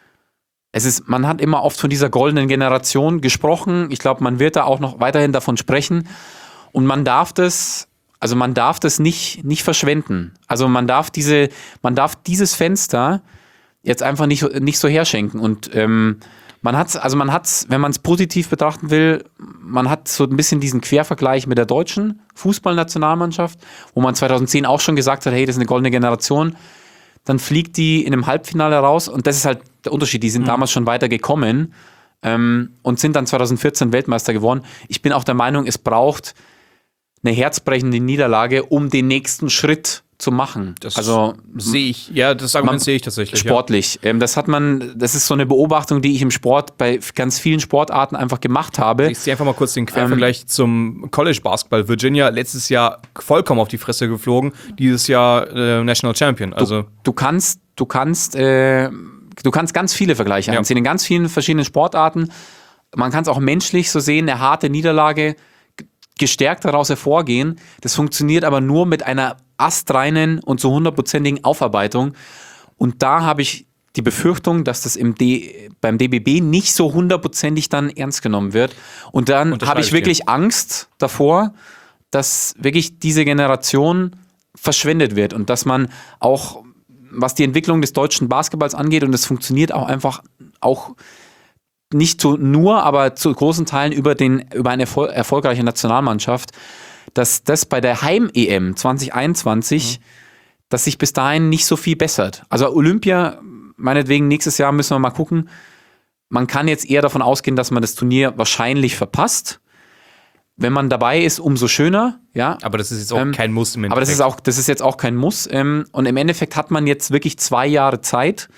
es ist, man hat immer oft von dieser goldenen Generation gesprochen. Ich glaube, man wird da auch noch weiterhin davon sprechen. Und man darf das, also man darf das nicht, nicht verschwenden. Also man darf diese, man darf dieses Fenster jetzt einfach nicht, nicht so herschenken. Und ähm, man hat also man hat wenn man es positiv betrachten will, man hat so ein bisschen diesen Quervergleich mit der deutschen Fußballnationalmannschaft, wo man zweitausendzehn auch schon gesagt hat, hey, das ist eine goldene Generation. Dann fliegt die in einem Halbfinale raus und das ist halt der Unterschied. Die sind mhm. damals schon weiter gekommen ähm, und sind dann zweitausendvierzehn Weltmeister geworden. Ich bin auch der Meinung, es braucht eine herzbrechende Niederlage, um den nächsten Schritt zu machen. Das also sehe ich, ja, das Argument sehe ich tatsächlich. Sportlich. Ja. Ähm, das hat man, das ist so eine Beobachtung, die ich im Sport bei ganz vielen Sportarten einfach gemacht habe. Ich sehe einfach mal kurz den Quervergleich ähm, zum College-Basketball. Virginia letztes Jahr vollkommen auf die Fresse geflogen, dieses Jahr äh, National Champion. Also du, du kannst, du kannst, äh, du kannst ganz viele Vergleiche ja. anziehen in ganz vielen verschiedenen Sportarten. Man kann es auch menschlich so sehen, eine harte Niederlage, gestärkt daraus hervorgehen. Das funktioniert aber nur mit einer astreinen und so hundertprozentigen Aufarbeitung. Und da habe ich die Befürchtung, dass das im D, beim D B B nicht so hundertprozentig dann ernst genommen wird. Und dann habe ich wirklich ich Angst davor, dass wirklich diese Generation verschwendet wird und dass man auch, was die Entwicklung des deutschen Basketballs angeht, und das funktioniert auch einfach auch nicht zu nur, aber zu großen Teilen über, den, über eine erfol- erfolgreiche Nationalmannschaft, dass das bei der Heim-E M zwanzig einundzwanzig, mhm. dass sich bis dahin nicht so viel bessert. Also Olympia, meinetwegen nächstes Jahr müssen wir mal gucken. Man kann jetzt eher davon ausgehen, dass man das Turnier wahrscheinlich verpasst. Wenn man dabei ist, umso schöner. Ja. Aber das ist jetzt auch ähm, kein Muss im Endeffekt. Aber das ist, auch, das ist jetzt auch kein Muss. Ähm, und im Endeffekt hat man jetzt wirklich zwei Jahre Zeit.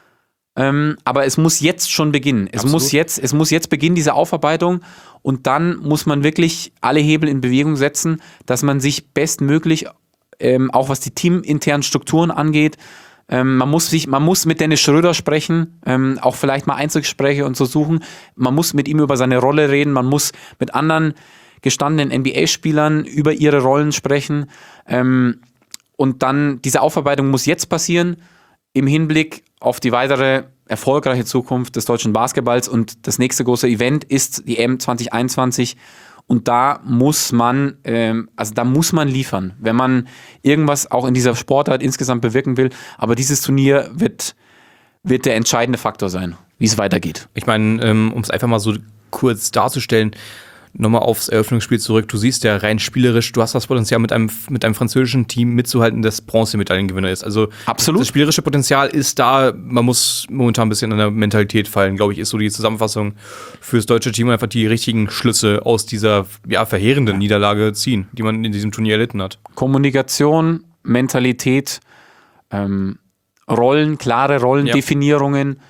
Ähm, aber es muss jetzt schon beginnen. Es muss jetzt, es muss jetzt beginnen, diese Aufarbeitung. Und dann muss man wirklich alle Hebel in Bewegung setzen, dass man sich bestmöglich, ähm, auch was die teaminternen Strukturen angeht, ähm, man muss sich, man muss mit Dennis Schröder sprechen, ähm, auch vielleicht mal Einzelgespräche und so suchen. Man muss mit ihm über seine Rolle reden. Man muss mit anderen gestandenen N B A-Spielern über ihre Rollen sprechen. Ähm, und dann, diese Aufarbeitung muss jetzt passieren, im Hinblick auf die weitere erfolgreiche Zukunft des deutschen Basketballs. Und das nächste große Event ist die E M zwanzig einundzwanzig. Und da muss man, ähm, also da muss man liefern, wenn man irgendwas auch in dieser Sportart insgesamt bewirken will. Aber dieses Turnier wird, wird der entscheidende Faktor sein, wie es weitergeht. Ich meine, ähm, um es einfach mal so kurz darzustellen, nochmal aufs Eröffnungsspiel zurück. Du siehst ja rein spielerisch, du hast das Potenzial, mit einem, mit einem französischen Team mitzuhalten, das Bronzemedaillengewinner ist. Also absolut. Das spielerische Potenzial ist da. Man muss momentan ein bisschen an der Mentalität fallen, glaube ich, ist so die Zusammenfassung fürs deutsche Team, einfach die richtigen Schlüsse aus dieser ja, verheerenden ja. Niederlage ziehen, die man in diesem Turnier erlitten hat. Kommunikation, Mentalität, ähm, Rollen, klare Rollendefinierungen, ja.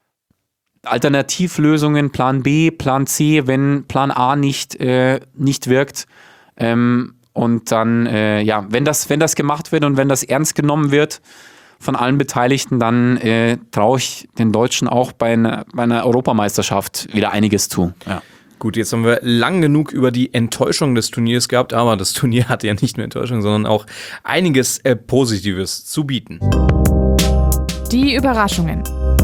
Alternativlösungen, Plan B, Plan C, wenn Plan A nicht, äh, nicht wirkt. Ähm, und dann, äh, ja, wenn das, wenn das gemacht wird und wenn das ernst genommen wird von allen Beteiligten, dann äh, traue ich den Deutschen auch bei einer, bei einer Europameisterschaft wieder einiges zu. Ja. Gut, jetzt haben wir lang genug über die Enttäuschung des Turniers gehabt, aber das Turnier hatte ja nicht nur Enttäuschung, sondern auch einiges äh, Positives zu bieten. Die Überraschungen.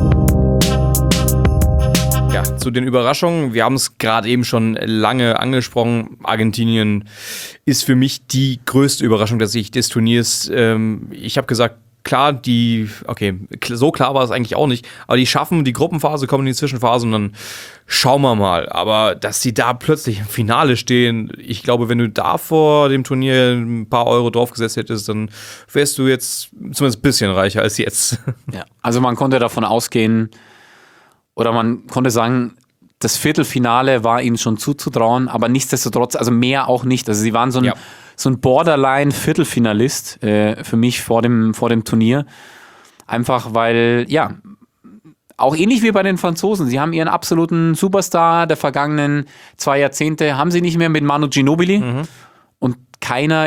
Ja, zu den Überraschungen, wir haben es gerade eben schon lange angesprochen, Argentinien ist für mich die größte Überraschung des, des Turniers. Ähm, ich habe gesagt, klar, die, okay, so klar war es eigentlich auch nicht, aber die schaffen die Gruppenphase, kommen in die Zwischenphase und dann schauen wir mal. Aber dass die da plötzlich im Finale stehen, ich glaube, wenn du da vor dem Turnier ein paar Euro draufgesetzt hättest, dann wärst du jetzt zumindest ein bisschen reicher als jetzt. Ja, also man konnte davon ausgehen, oder man konnte sagen, das Viertelfinale war ihnen schon zuzutrauen, aber nichtsdestotrotz, also mehr auch nicht. Also sie waren so ein, ja. so ein Borderline-Viertelfinalist äh, für mich vor dem, vor dem Turnier. Einfach weil, ja, auch ähnlich wie bei den Franzosen. Sie haben ihren absoluten Superstar der vergangenen zwei Jahrzehnte, haben sie nicht mehr mit Manu Ginóbili. Mhm. Und keiner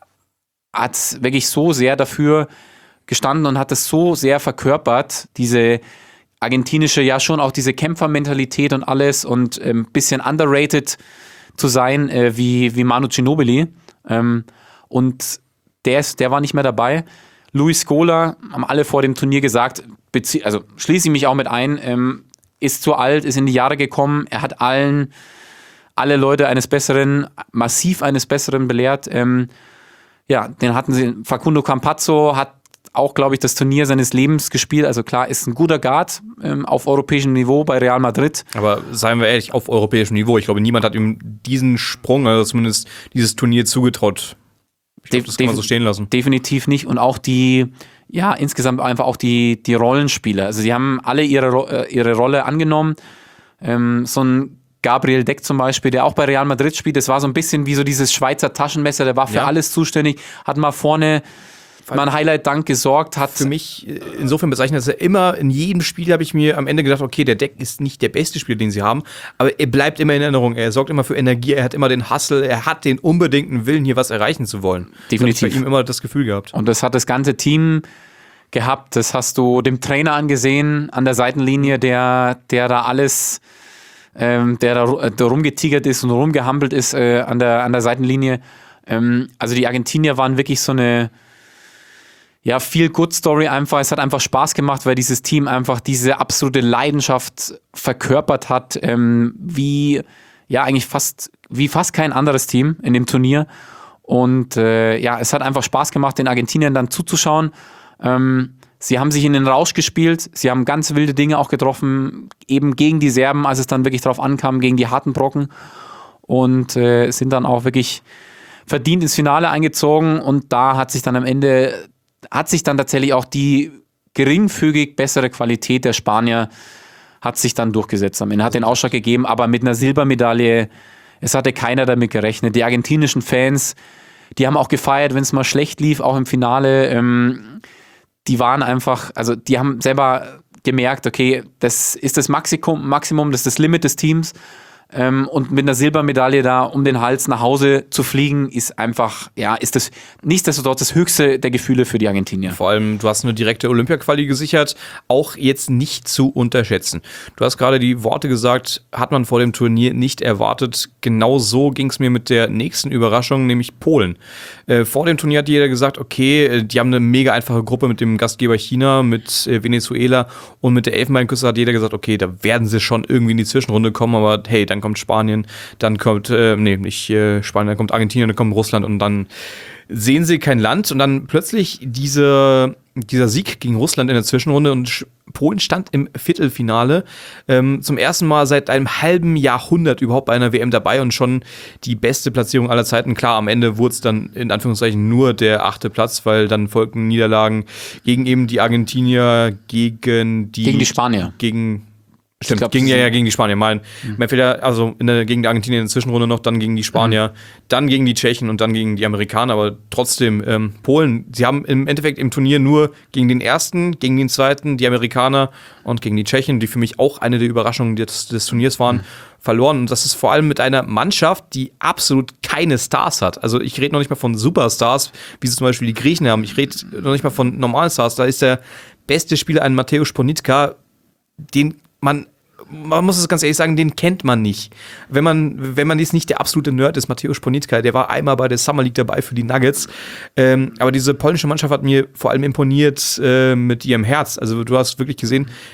hat wirklich so sehr dafür gestanden und hat es so sehr verkörpert, diese argentinische, ja schon auch diese Kämpfermentalität und alles und ein ähm, bisschen underrated zu sein, äh, wie, wie Manu Ginóbili. Ähm, und der, ist, der war nicht mehr dabei. Luis Scola, haben alle vor dem Turnier gesagt, bezie- also schließe ich mich auch mit ein, ähm, ist zu alt, ist in die Jahre gekommen, er hat allen, alle Leute eines Besseren, massiv eines Besseren belehrt. Ähm, ja, den hatten sie, Facundo Campazzo hat auch, glaube ich, das Turnier seines Lebens gespielt. Also klar, ist ein guter Guard ähm, auf europäischem Niveau bei Real Madrid. Aber seien wir ehrlich, auf europäischem Niveau. Ich glaube, niemand hat ihm diesen Sprung, also zumindest dieses Turnier zugetraut. Ich glaube, das kann man so stehen lassen. Definitiv nicht. Und auch die, ja, insgesamt einfach auch die, die Rollenspieler. Also sie haben alle ihre, ihre Rolle angenommen. Ähm, so ein Gabriel Deck zum Beispiel, der auch bei Real Madrid spielt, das war so ein bisschen wie so dieses Schweizer Taschenmesser, der war für ja. alles zuständig, hat mal vorne mal ein Highlight-Dank gesorgt hat. Für mich insofern bezeichnet, dass er immer, in jedem Spiel habe ich mir am Ende gedacht, okay, der Deck ist nicht der beste Spieler, den sie haben, aber er bleibt immer in Erinnerung, er sorgt immer für Energie, er hat immer den Hustle, er hat den unbedingten Willen, hier was erreichen zu wollen. Definitiv. Ich habe bei ihm immer das Gefühl gehabt. Und das hat das ganze Team gehabt, das hast du dem Trainer angesehen, an der Seitenlinie, der, der da alles, ähm, der da, da rumgetigert ist und rumgehampelt ist äh, an, der, an der Seitenlinie. Ähm, also die Argentinier waren wirklich so eine Ja, viel Good Story einfach. Es hat einfach Spaß gemacht, weil dieses Team einfach diese absolute Leidenschaft verkörpert hat, ähm, wie ja eigentlich fast wie fast kein anderes Team in dem Turnier. Und äh, ja, es hat einfach Spaß gemacht, den Argentiniern dann zuzuschauen. Ähm, sie haben sich in den Rausch gespielt. Sie haben ganz wilde Dinge auch getroffen, eben gegen die Serben, als es dann wirklich drauf ankam, gegen die harten Brocken. Und äh, sind dann auch wirklich verdient ins Finale eingezogen. Und da hat sich dann am Ende hat sich dann tatsächlich auch die geringfügig bessere Qualität der Spanier hat sich dann durchgesetzt. Am Ende hat den Ausschlag gegeben, aber mit einer Silbermedaille, es hatte keiner damit gerechnet. Die argentinischen Fans, die haben auch gefeiert, wenn es mal schlecht lief, auch im Finale. Ähm, die waren einfach, also die haben selber gemerkt, okay, das ist das Maximum, Maximum, das ist das Limit des Teams. Ähm, und mit einer Silbermedaille da um den Hals nach Hause zu fliegen, ist einfach, ja, ist das nichtsdestotrotz das höchste der Gefühle für die Argentinier. Vor allem, du hast eine direkte Olympia-Quali gesichert, auch jetzt nicht zu unterschätzen. Du hast gerade die Worte gesagt, hat man vor dem Turnier nicht erwartet. Genau so ging es mir mit der nächsten Überraschung, nämlich Polen. Äh, vor dem Turnier hat jeder gesagt, okay, die haben eine mega einfache Gruppe mit dem Gastgeber China, mit äh, Venezuela und mit der Elfenbeinküste hat jeder gesagt, okay, da werden sie schon irgendwie in die Zwischenrunde kommen, aber hey, dann kommt Spanien, dann kommt, äh, nee, nicht äh, Spanien, dann kommt Argentinien, dann kommt Russland und dann sehen sie kein Land und dann plötzlich diese, dieser Sieg gegen Russland in der Zwischenrunde und Polen stand im Viertelfinale ähm, zum ersten Mal seit einem halben Jahrhundert überhaupt bei einer W M dabei und schon die beste Platzierung aller Zeiten. Klar, am Ende wurde es dann in Anführungszeichen nur der achte Platz, weil dann folgten Niederlagen gegen eben die Argentinier, gegen die... Gegen die Spanier. Gegen... Stimmt, glaub, gegen, ja, ja, gegen die Spanier. Mein, mhm. mein Fehler, also in der, gegen die Argentinier in der Zwischenrunde noch, dann gegen die Spanier, mhm. dann gegen die Tschechen und dann gegen die Amerikaner. Aber trotzdem, ähm, Polen, sie haben im Endeffekt im Turnier nur gegen den ersten, gegen den zweiten, die Amerikaner und gegen die Tschechen, die für mich auch eine der Überraschungen des, des Turniers waren, mhm. verloren. Und das ist vor allem mit einer Mannschaft, die absolut keine Stars hat. Also ich rede noch nicht mal von Superstars, wie sie zum Beispiel die Griechen haben. Ich rede noch nicht mal von normalen Stars. Da ist der beste Spieler ein Mateusz Ponitka, den man, man muss es ganz ehrlich sagen, den kennt man nicht. Wenn man, wenn man jetzt nicht der absolute Nerd ist, Mateusz Ponitka, der war einmal bei der Summer League dabei für die Nuggets. Ähm, aber diese polnische Mannschaft hat mir vor allem imponiert äh, mit ihrem Herz. Also du hast wirklich gesehen,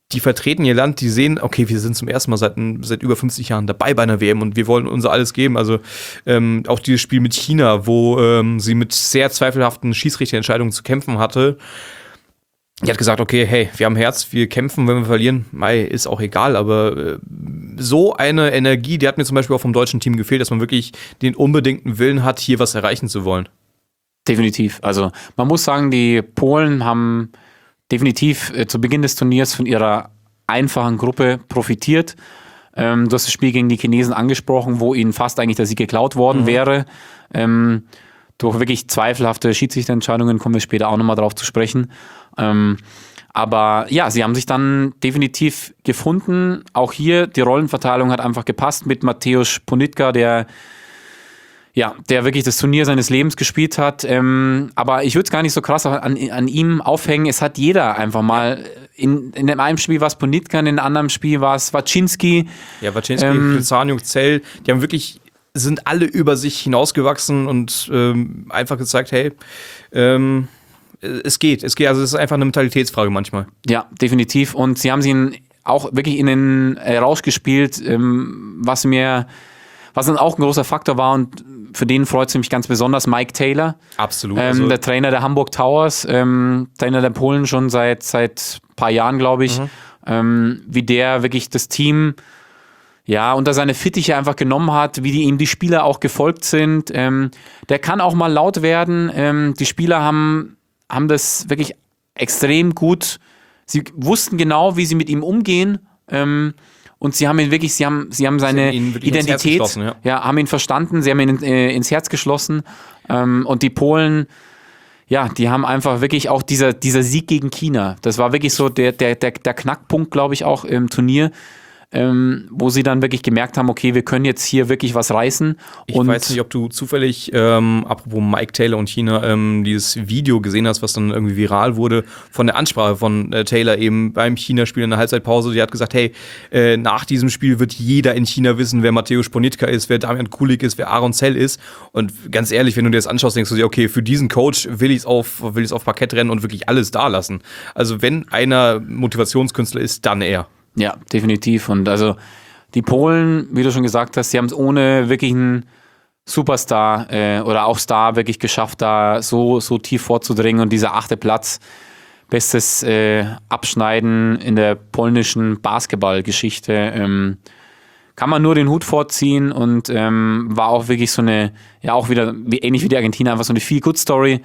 die vertreten ihr Land, die sehen, okay, wir sind zum ersten Mal seit, seit über fünfzig Jahren dabei bei einer W M und wir wollen unser alles geben. Also ähm, auch dieses Spiel mit China, wo ähm, sie mit sehr zweifelhaften Schiedsrichterentscheidungen zu kämpfen hatte. Die hat gesagt, okay, hey, wir haben Herz, wir kämpfen, wenn wir verlieren, mei, ist auch egal, aber äh, so eine Energie, die hat mir zum Beispiel auch vom deutschen Team gefehlt, dass man wirklich den unbedingten Willen hat, hier was erreichen zu wollen. Definitiv. Also man muss sagen, die Polen haben definitiv äh, zu Beginn des Turniers von ihrer einfachen Gruppe profitiert. Ähm, du hast das Spiel gegen die Chinesen angesprochen, wo ihnen fast eigentlich der Sieg geklaut worden mhm. wäre. Ähm, durch wirklich zweifelhafte Schiedsrichterentscheidungen kommen wir später auch nochmal drauf zu sprechen. Ähm, aber ja, sie haben sich dann definitiv gefunden. Auch hier, die Rollenverteilung hat einfach gepasst mit Mateusz Ponitka, der Ja, der wirklich das Turnier seines Lebens gespielt hat. Ähm, aber ich würde es gar nicht so krass an, an ihm aufhängen. Es hat jeder einfach mal, in, in dem einen Spiel war es Ponitka, in dem anderen Spiel war es Waczynski. Ja, Waczynski, ähm, Krzyzaniuk, Zell, die haben wirklich, sind alle über sich hinausgewachsen und ähm, einfach gezeigt, hey, ähm, es geht, es geht. Also es ist einfach eine Mentalitätsfrage manchmal. Ja, definitiv. Und sie haben ihn auch wirklich in den äh, Rausch gespielt, ähm, was mir, was dann auch ein großer Faktor war und für den freut es mich ganz besonders, Mike Taylor. Absolut. Ähm, also der Trainer der Hamburg Towers, ähm, Trainer der Polen schon seit seit ein paar Jahren, glaube ich. Mhm. Ähm, wie der wirklich das Team ja unter seine Fittiche einfach genommen hat, wie die, ihm die Spieler auch gefolgt sind. Ähm, der kann auch mal laut werden. Ähm, die Spieler haben, haben das wirklich extrem gut. Sie wussten genau, wie sie mit ihm umgehen. Ähm, Und sie haben ihn wirklich, sie haben, sie haben seine sie haben Identität, ja. ja, haben ihn verstanden, sie haben ihn äh, ins Herz geschlossen. Ähm, und die Polen, ja, die haben einfach wirklich auch dieser, dieser Sieg gegen China. Das war wirklich so der, der, der, der Knackpunkt, glaube ich, auch im Turnier, ähm, wo sie dann wirklich gemerkt haben, okay, wir können jetzt hier wirklich was reißen. Ich und weiß nicht, ob du zufällig, ähm, apropos Mike Taylor und China, ähm, dieses Video gesehen hast, was dann irgendwie viral wurde, von der Ansprache von äh, Taylor eben beim China-Spiel in der Halbzeitpause. Die hat gesagt, hey, äh, nach diesem Spiel wird jeder in China wissen, wer Mateusz Ponitka ist, wer Damian Kulik ist, wer Aaron Zell ist. Und ganz ehrlich, wenn du dir das anschaust, denkst du dir, okay, für diesen Coach will ich es auf, will ich's auf Parkett rennen und wirklich alles da lassen. Also wenn einer Motivationskünstler ist, dann er. Ja, definitiv. Und also die Polen, wie du schon gesagt hast, sie haben es ohne wirklichen Superstar äh, oder auch Star wirklich geschafft, da so, so tief vorzudringen. Und dieser achte Platz, bestes äh, Abschneiden in der polnischen Basketballgeschichte, ähm, kann man nur den Hut vorziehen und ähm, war auch wirklich so eine, ja auch wieder, wie, ähnlich wie die Argentinier, einfach so eine Feel-Good-Story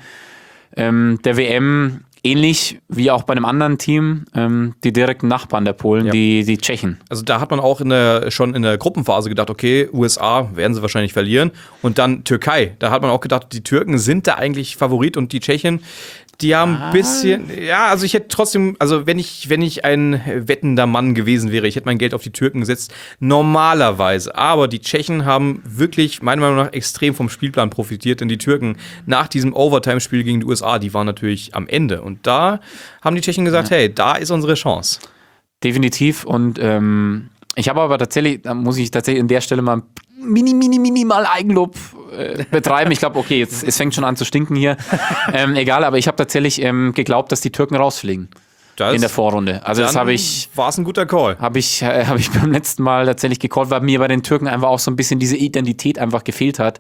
ähm, der W M. Ähnlich wie auch bei einem anderen Team, ähm, die direkten Nachbarn der Polen, ja. die, die Tschechen. Also da hat man auch in der, schon in der Gruppenphase gedacht, okay, U S A werden sie wahrscheinlich verlieren. Und dann Türkei. Da hat man auch gedacht, die Türken sind da eigentlich Favorit und die Tschechen, die haben ein ah. bisschen, ja, also ich hätte trotzdem, also wenn ich, wenn ich ein wettender Mann gewesen wäre, ich hätte mein Geld auf die Türken gesetzt, normalerweise. Aber die Tschechen haben wirklich, meiner Meinung nach, extrem vom Spielplan profitiert, denn die Türken nach diesem Overtime-Spiel gegen die U S A, die waren natürlich am Ende. Und da haben die Tschechen gesagt, ja. hey, da ist unsere Chance. Definitiv. Und ähm, ich habe aber tatsächlich, da muss ich tatsächlich an der Stelle mal mini, mini, minimal Eigenlob äh, betreiben. Ich glaube, okay, jetzt es fängt schon an zu stinken hier. ähm, egal, aber ich habe tatsächlich ähm, geglaubt, dass die Türken rausfliegen das in der Vorrunde. Also das habe ich. War es ein guter Call? Habe ich, äh, hab ich beim letzten Mal tatsächlich gecallt, weil mir bei den Türken einfach auch so ein bisschen diese Identität einfach gefehlt hat.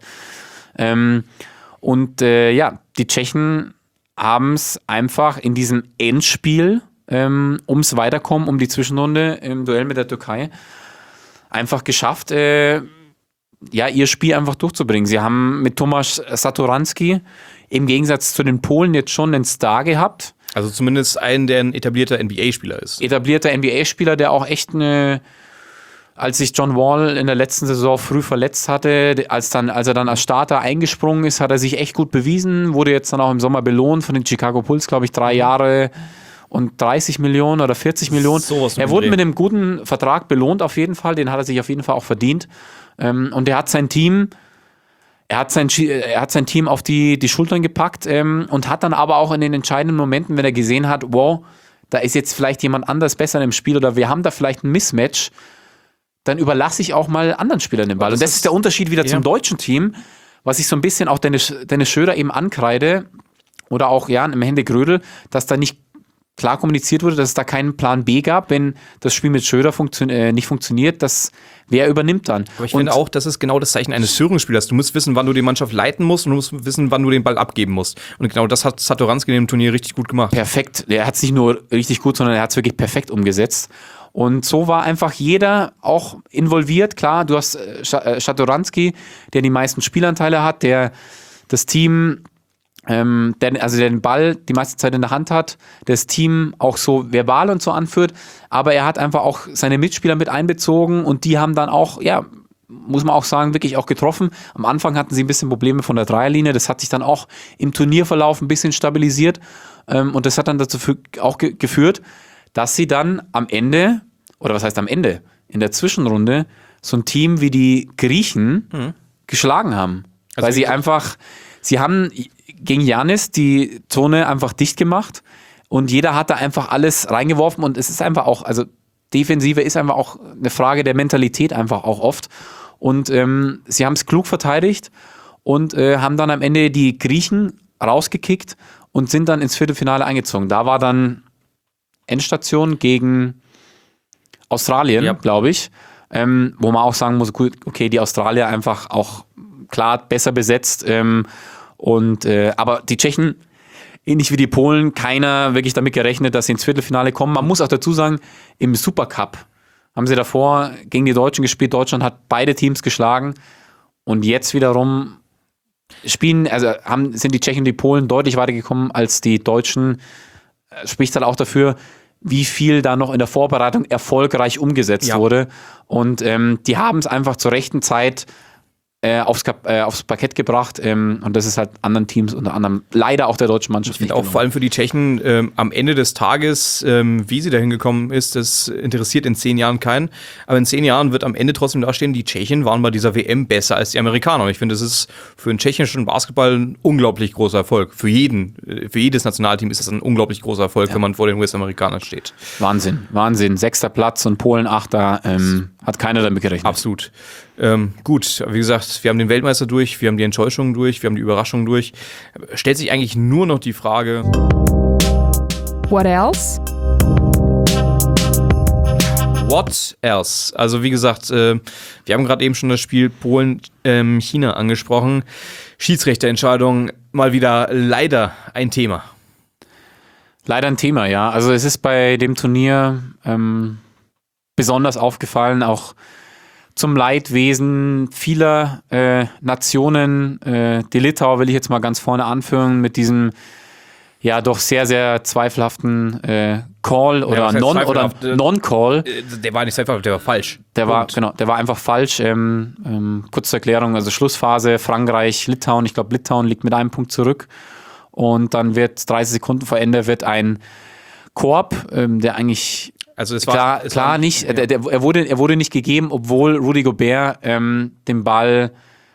Ähm, und äh, ja, die Tschechen haben es einfach in diesem Endspiel ähm, ums Weiterkommen, um die Zwischenrunde im Duell mit der Türkei einfach geschafft, äh, ja, ihr Spiel einfach durchzubringen. Sie haben mit Tomasz Satoranski im Gegensatz zu den Polen jetzt schon einen Star gehabt. Also zumindest einen, der ein etablierter N B A-Spieler ist. Etablierter N B A-Spieler, der auch echt eine, als sich John Wall in der letzten Saison früh verletzt hatte, als, dann, als er dann als Starter eingesprungen ist, hat er sich echt gut bewiesen, wurde jetzt dann auch im Sommer belohnt von den Chicago Bulls, glaube ich, drei Jahre und dreißig Millionen oder vierzig Millionen. Sowas er wurde mit einem guten Vertrag belohnt auf jeden Fall, den hat er sich auf jeden Fall auch verdient. Ähm, und er hat sein Team, er hat sein, er hat sein Team auf die, die Schultern gepackt ähm, und hat dann aber auch in den entscheidenden Momenten, wenn er gesehen hat, wow, da ist jetzt vielleicht jemand anders besser im Spiel oder wir haben da vielleicht ein Mismatch, dann überlasse ich auch mal anderen Spielern den Ball. Und das, das ist der Unterschied wieder ja. zum deutschen Team, was ich so ein bisschen auch Dennis, Dennis Schröder eben ankreide oder auch ja, im Hände Grödel, dass da nicht klar kommuniziert wurde, dass es da keinen Plan B gab, wenn das Spiel mit Schröder funktio- äh, nicht funktioniert, dass wer übernimmt dann? Aber ich und finde auch, das ist genau das Zeichen eines Führungsspielers. Du musst wissen, wann du die Mannschaft leiten musst und du musst wissen, wann du den Ball abgeben musst. Und genau das hat Satoranski in dem Turnier richtig gut gemacht. perfekt. Er hat es nicht nur richtig gut, sondern er hat es wirklich perfekt umgesetzt. Und so war einfach jeder auch involviert. Klar, du hast äh, Satoranski, der die meisten Spielanteile hat, der das Team, ähm, der, also der den Ball die meiste Zeit in der Hand hat, das Team auch so verbal und so anführt. Aber er hat einfach auch seine Mitspieler mit einbezogen und die haben dann auch, ja, muss man auch sagen, wirklich auch getroffen. Am Anfang hatten sie ein bisschen Probleme von der Dreierlinie. Das hat sich dann auch im Turnierverlauf ein bisschen stabilisiert. Ähm, und das hat dann dazu fü- auch ge- geführt, dass sie dann am Ende, oder was heißt am Ende, in der Zwischenrunde so ein Team wie die Griechen mhm. geschlagen haben. Also Weil sie einfach, sie haben gegen Giannis die Zone einfach dicht gemacht und jeder hat da einfach alles reingeworfen und es ist einfach auch, also Defensive ist einfach auch eine Frage der Mentalität einfach auch oft und ähm, sie haben es klug verteidigt und äh, haben dann am Ende die Griechen rausgekickt und sind dann ins Viertelfinale eingezogen. Da war dann Endstation gegen Australien, ja. glaube ich, ähm, wo man auch sagen muss, gut, okay, die Australier einfach auch klar besser besetzt ähm, und äh, aber die Tschechen, ähnlich wie die Polen, keiner wirklich damit gerechnet, dass sie ins Viertelfinale kommen. Man muss auch dazu sagen, im Supercup haben sie davor gegen die Deutschen gespielt. Deutschland hat beide Teams geschlagen und jetzt wiederum spielen, also haben, sind die Tschechen und die Polen deutlich weitergekommen als die Deutschen. Spricht halt auch dafür, wie viel da noch in der Vorbereitung erfolgreich umgesetzt ja. wurde. Und ähm, die haben es einfach zur rechten Zeit äh, aufs, Kap- äh, aufs Parkett gebracht. Ähm, und das ist halt anderen Teams, unter anderem leider auch der deutschen Mannschaft. Ich finde auch vor allem für die Tschechen ähm, am Ende des Tages, ähm, wie sie da hingekommen ist, das interessiert in zehn Jahren keinen. Aber in zehn Jahren wird am Ende trotzdem dastehen, die Tschechen waren bei dieser W M besser als die Amerikaner. Und ich finde, das ist für den tschechischen Basketball ein unglaublich großer Erfolg. Für jeden, für jedes Nationalteam ist das ein unglaublich großer Erfolg, ja. wenn man vor den U S-Amerikanern steht. Wahnsinn, Wahnsinn. Sechster Platz und Polen Achter. Ähm, hat keiner damit gerechnet. Absolut. Ähm, gut, wie gesagt, wir haben den Weltmeister durch, wir haben die Enttäuschungen durch, wir haben die Überraschungen durch. Stellt sich eigentlich nur noch die Frage: What else? What else? Also wie gesagt, äh, wir haben gerade eben schon das Spiel Polen-China ähm, angesprochen. Schiedsrichterentscheidung mal wieder leider ein Thema. Leider ein Thema, ja. Also es ist bei dem Turnier ähm, besonders aufgefallen, auch zum Leidwesen vieler äh, Nationen. Äh, die Litauer will ich jetzt mal ganz vorne anführen mit diesem ja doch sehr, sehr zweifelhaften äh, Call oder, ja, non, oder Non-Call. Der war nicht zweifelhaft, der war falsch. Der war, genau, der war einfach falsch. Ähm, ähm, kurz zur Erklärung, also Schlussphase, Frankreich, Litauen. Ich glaube, Litauen liegt mit einem Punkt zurück. Und dann wird dreißig Sekunden vor Ende wird ein Korb, ähm, der eigentlich Also es war, klar, es klar war, nicht, ja. der, der, er, wurde, er wurde nicht gegeben, obwohl Rudy Gobert ähm, den Ball,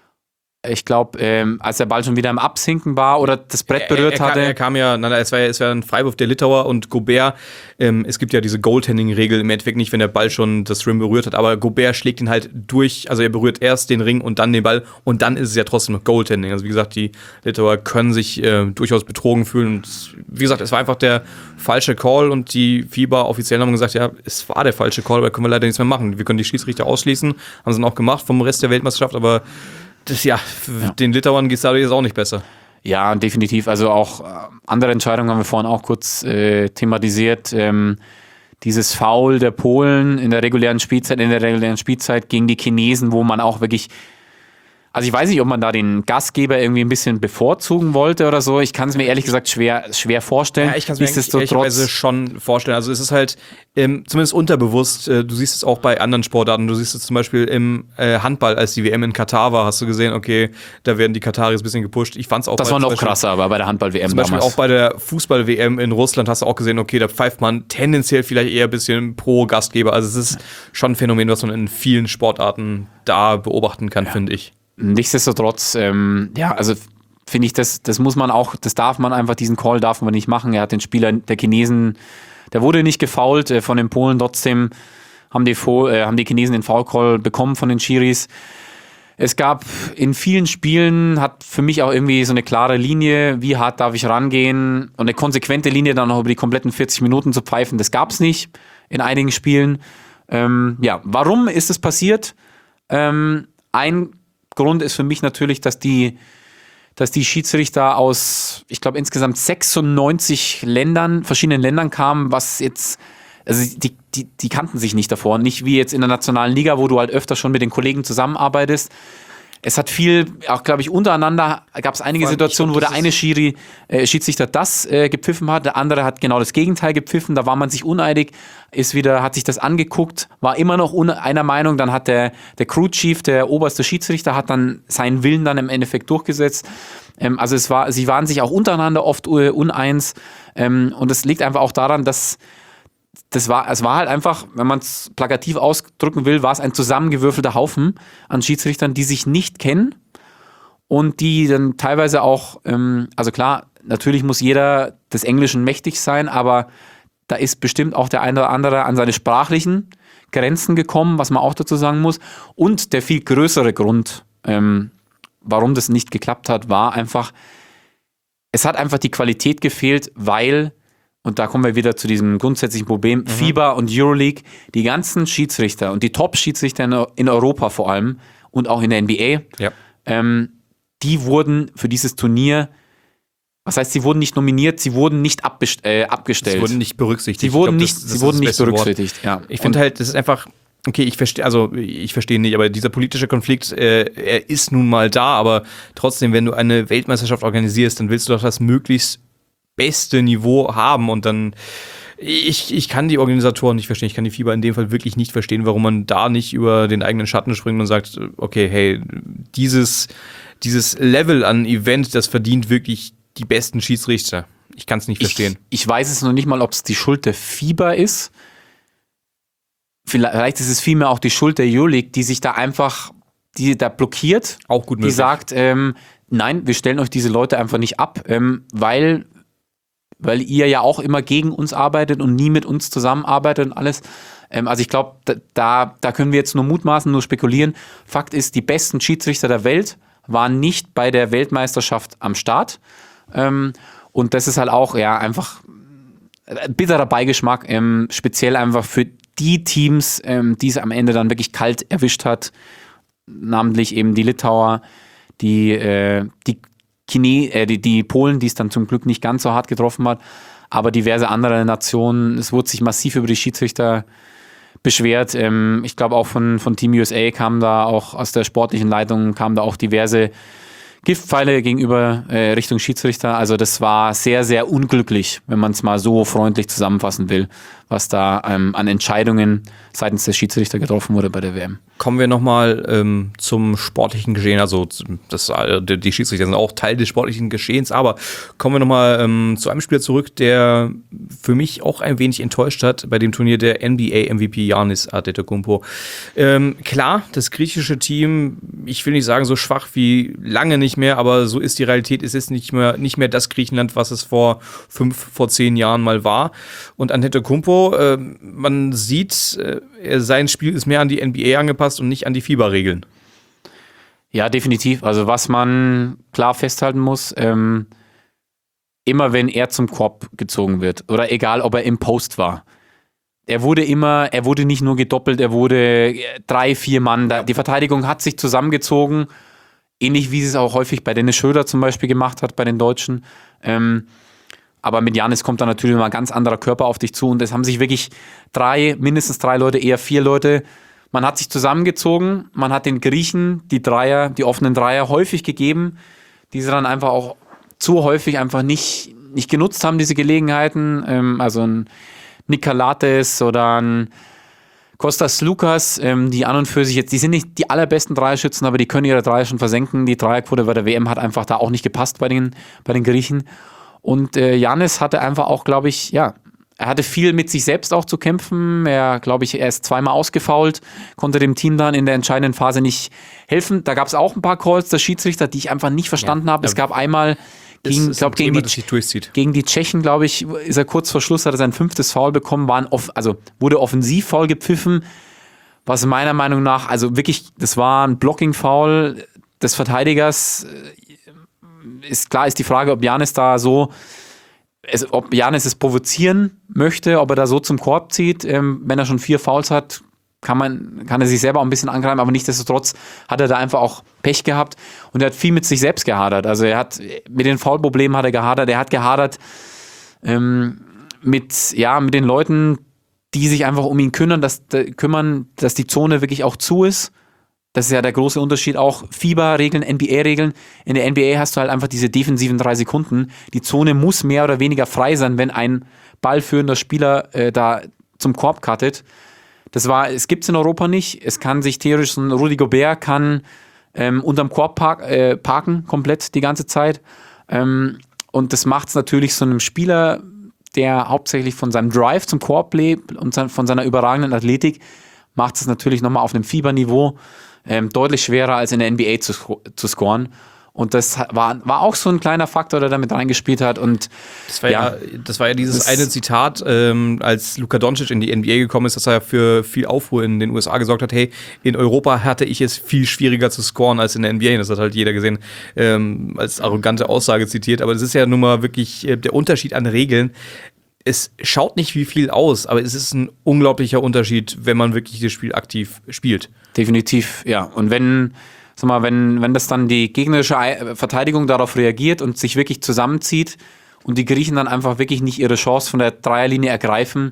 ich glaube, ähm, als der Ball schon wieder im Absinken war oder das Brett berührt er, er, hatte. Er kam ja, nein, es war ja, es war ein Freiwurf der Litauer und Gobert, ähm, es gibt ja diese Goaltending-Regel, im Endeffekt nicht, wenn der Ball schon das Rim berührt hat, aber Gobert schlägt ihn halt durch, also er berührt erst den Ring und dann den Ball und dann ist es ja trotzdem noch Goaltending. Also wie gesagt, die Litauer können sich äh, durchaus betrogen fühlen und wie gesagt, es war einfach der falsche Call und die FIBA-Offiziellen haben gesagt, ja, es war der falsche Call, aber können wir leider nichts mehr machen. Wir können die Schiedsrichter ausschließen, haben sie dann auch gemacht vom Rest der Weltmeisterschaft, aber das, ja, ja, den Litauern geht es dadurch jetzt auch nicht besser. Ja, definitiv. Also auch äh, andere Entscheidungen haben wir vorhin auch kurz äh, thematisiert. Ähm, dieses Foul der Polen in der regulären Spielzeit, in der regulären Spielzeit gegen die Chinesen, wo man auch wirklich, also ich weiß nicht, ob man da den Gastgeber irgendwie ein bisschen bevorzugen wollte oder so. Ich kann es mir ehrlich gesagt schwer, schwer vorstellen. Ja, ich kann es mir ehrlicherweise schon vorstellen. Also es ist halt ähm, zumindest unterbewusst, äh, du siehst es auch bei anderen Sportarten, du siehst es zum Beispiel im äh, Handball, als die W M in Katar war, hast du gesehen, okay, da werden die Kataris ein bisschen gepusht. Ich fand's auch das war noch krasser, aber bei der Handball-W M zum Beispiel damals. Auch bei der Fußball-W M in Russland hast du auch gesehen, okay, da pfeift man tendenziell vielleicht eher ein bisschen pro Gastgeber. Also es ist schon ein Phänomen, was man in vielen Sportarten da beobachten kann, ja. finde ich. Nichtsdestotrotz, ähm, ja, also finde ich, das, das muss man auch, das darf man einfach, diesen Call darf man nicht machen. Er hat den Spieler der Chinesen, der wurde nicht gefoult äh, von den Polen, trotzdem haben die, äh, haben die Chinesen den Foul-Call bekommen von den Schiris. Es gab in vielen Spielen, hat für mich auch irgendwie so eine klare Linie, wie hart darf ich rangehen und eine konsequente Linie dann noch über die kompletten vierzig Minuten zu pfeifen, das gab es nicht in einigen Spielen. Ähm, ja, warum ist es passiert? Ähm, ein Grund ist für mich natürlich, dass die, dass die Schiedsrichter aus, ich glaube, insgesamt sechsundneunzig Ländern, verschiedenen Ländern kamen, was jetzt, also die, die, die kannten sich nicht davor. Nicht wie jetzt in der nationalen Liga, wo du halt öfter schon mit den Kollegen zusammenarbeitest. Es hat viel, auch glaube ich, untereinander gab es einige Situationen, wo der eine Schiri, äh, Schiedsrichter das äh, gepfiffen hat, der andere hat genau das Gegenteil gepfiffen, da war man sich uneinig, ist wieder, hat sich das angeguckt, war immer noch un- einer Meinung, dann hat der, der Crew Chief, der oberste Schiedsrichter, hat dann seinen Willen dann im Endeffekt durchgesetzt. Ähm, also es war, sie waren sich auch untereinander oft uh, uneins ähm, und es liegt einfach auch daran, dass Das war, es war halt einfach, wenn man es plakativ ausdrücken will, war es ein zusammengewürfelter Haufen an Schiedsrichtern, die sich nicht kennen und die dann teilweise auch, ähm, also klar, natürlich muss jeder des Englischen mächtig sein, aber da ist bestimmt auch der eine oder andere an seine sprachlichen Grenzen gekommen, was man auch dazu sagen muss. Und der viel größere Grund, ähm, warum das nicht geklappt hat, war einfach, es hat einfach die Qualität gefehlt, weil und da kommen wir wieder zu diesem grundsätzlichen Problem, mhm. FIBA und Euroleague, die ganzen Schiedsrichter und die Top-Schiedsrichter in, in Europa vor allem und auch in der N B A, ja. ähm, die wurden für dieses Turnier, was heißt, sie wurden nicht nominiert, sie wurden nicht abbest- äh, abgestellt. Sie wurden nicht berücksichtigt. Sie wurden glaub, nicht, das, das sie wurden nicht das berücksichtigt. Ja. Ich finde halt, das ist einfach, okay, ich verstehe, also ich verstehe nicht, aber dieser politische Konflikt, äh, er ist nun mal da, aber trotzdem, wenn du eine Weltmeisterschaft organisierst, dann willst du doch das möglichst beste Niveau haben und dann, ich, ich kann die Organisatoren nicht verstehen, ich kann die FIBA in dem Fall wirklich nicht verstehen, warum man da nicht über den eigenen Schatten springt und sagt, okay, hey, dieses, dieses Level an Event, das verdient wirklich die besten Schiedsrichter. Ich kann es nicht verstehen. Ich, ich weiß es noch nicht mal, ob es die Schuld der FIBA ist. Vielleicht ist es vielmehr auch die Schuld der Euroleague, die sich da einfach, die da blockiert. Auch gut möglich. Die sagt, ähm, nein, wir stellen euch diese Leute einfach nicht ab, ähm, weil weil ihr ja auch immer gegen uns arbeitet und nie mit uns zusammenarbeitet und alles. Ähm, also ich glaube, da, da können wir jetzt nur mutmaßen, nur spekulieren. Fakt ist, die besten Schiedsrichter der Welt waren nicht bei der Weltmeisterschaft am Start. Ähm, und das ist halt auch ja einfach ein bitterer Beigeschmack, ähm, speziell einfach für die Teams, ähm, die es am Ende dann wirklich kalt erwischt hat, namentlich eben die Litauer, die, äh, die Chine, äh, die, die Polen, die es dann zum Glück nicht ganz so hart getroffen hat, aber diverse andere Nationen. Es wurde sich massiv über die Schiedsrichter beschwert. Ähm, ich glaube auch von, von Team U S A kamen da auch aus der sportlichen Leitung kamen da auch diverse Giftpfeile gegenüber äh, Richtung Schiedsrichter. Also das war sehr, sehr unglücklich, wenn man es mal so freundlich zusammenfassen will, was da ähm, an Entscheidungen seitens der Schiedsrichter getroffen wurde bei der W M. Kommen wir nochmal ähm, zum sportlichen Geschehen. Also das, die Schiedsrichter sind auch Teil des sportlichen Geschehens, aber kommen wir nochmal ähm, zu einem Spieler zurück, der für mich auch ein wenig enttäuscht hat bei dem Turnier, der N B A M V P Giannis Antetokounmpo. Ähm, klar, das griechische Team, ich will nicht sagen so schwach wie lange nicht mehr, aber so ist die Realität. Es ist nicht mehr, nicht mehr das Griechenland, was es vor fünf, vor zehn Jahren mal war. Und Antetokounmpo, äh, man sieht, äh, sein Spiel ist mehr an die N B A angepasst und nicht an die FIBA-Regeln. Ja, definitiv. Also was man klar festhalten muss, ähm, immer wenn er zum Korb gezogen wird oder egal, ob er im Post war, er wurde immer, er wurde nicht nur gedoppelt, er wurde drei, vier Mann, da, die Verteidigung hat sich zusammengezogen, ähnlich wie sie es auch häufig bei Dennis Schröder zum Beispiel gemacht hat, bei den Deutschen. Ähm, aber mit Giannis kommt da natürlich mal ein ganz anderer Körper auf dich zu und es haben sich wirklich drei, mindestens drei Leute, eher vier Leute. Man hat sich zusammengezogen, man hat den Griechen die Dreier, die offenen Dreier häufig gegeben, die sie dann einfach auch zu häufig einfach nicht, nicht genutzt haben, diese Gelegenheiten. Ähm, also ein Nikolates oder ein Kostas Lukas, ähm, die an und für sich jetzt, die sind nicht die allerbesten Dreierschützen, aber die können ihre Dreier schon versenken. Die Dreierquote bei der W M hat einfach da auch nicht gepasst bei den, bei den Griechen. Und äh, Giannis hatte einfach auch, glaube ich, ja, er hatte viel mit sich selbst auch zu kämpfen. Er, glaube ich, er ist zweimal ausgefoult, konnte dem Team dann in der entscheidenden Phase nicht helfen. Da gab es auch ein paar Calls der Schiedsrichter, die ich einfach nicht verstanden ja, habe. Es gab einmal gegen, glaub, gegen, Thema, die, gegen die Tschechen, glaube ich, ist er kurz vor Schluss, hat er sein fünftes Foul bekommen, war ein off- also wurde Offensivfoul gepfiffen, was meiner Meinung nach, also wirklich, das war ein Blocking-Foul des Verteidigers. Ist klar, ist die Frage, ob Giannis da so, es, ob Giannis es provozieren möchte, ob er da so zum Korb zieht. Ähm, wenn er schon vier Fouls hat, kann man, kann er sich selber auch ein bisschen angreifen, aber nichtsdestotrotz hat er da einfach auch Pech gehabt und er hat viel mit sich selbst gehadert. Also er hat, mit den Foul-Problemen hat er gehadert, er hat gehadert ähm, mit, ja, mit den Leuten, die sich einfach um ihn kümmern, dass, kümmern, dass die Zone wirklich auch zu ist. Das ist ja der große Unterschied, auch FIBA-Regeln, N B A-Regeln. In der N B A hast du halt einfach diese defensiven drei Sekunden. Die Zone muss mehr oder weniger frei sein, wenn ein ballführender Spieler äh, da zum Korb cuttet. Das war, es gibt es in Europa nicht. Es kann sich theoretisch, so ein Rudy Gobert kann ähm, unterm Korb park, äh, parken, komplett die ganze Zeit. Ähm, und das macht es natürlich so einem Spieler, der hauptsächlich von seinem Drive zum Korb lebt und von seiner überragenden Athletik, macht es natürlich nochmal auf einem Fieberniveau ähm, deutlich schwerer als in der N B A zu, zu scoren. Und das war, war auch so ein kleiner Faktor, der damit reingespielt hat. Und das war ja, ja, das war ja dieses eine Zitat, ähm, als Luka Doncic in die N B A gekommen ist, dass er für viel Aufruhr in den U S A gesorgt hat. Hey, in Europa hatte ich es viel schwieriger zu scoren als in der N B A. Das hat halt jeder gesehen, ähm, als arrogante Aussage zitiert. Aber das ist ja nun mal wirklich äh, der Unterschied an Regeln. Es schaut nicht wie viel aus, aber es ist ein unglaublicher Unterschied, wenn man wirklich das Spiel aktiv spielt. Definitiv, ja. Und wenn, sag mal, wenn, wenn das dann die gegnerische Verteidigung darauf reagiert und sich wirklich zusammenzieht und die Griechen dann einfach wirklich nicht ihre Chance von der Dreierlinie ergreifen,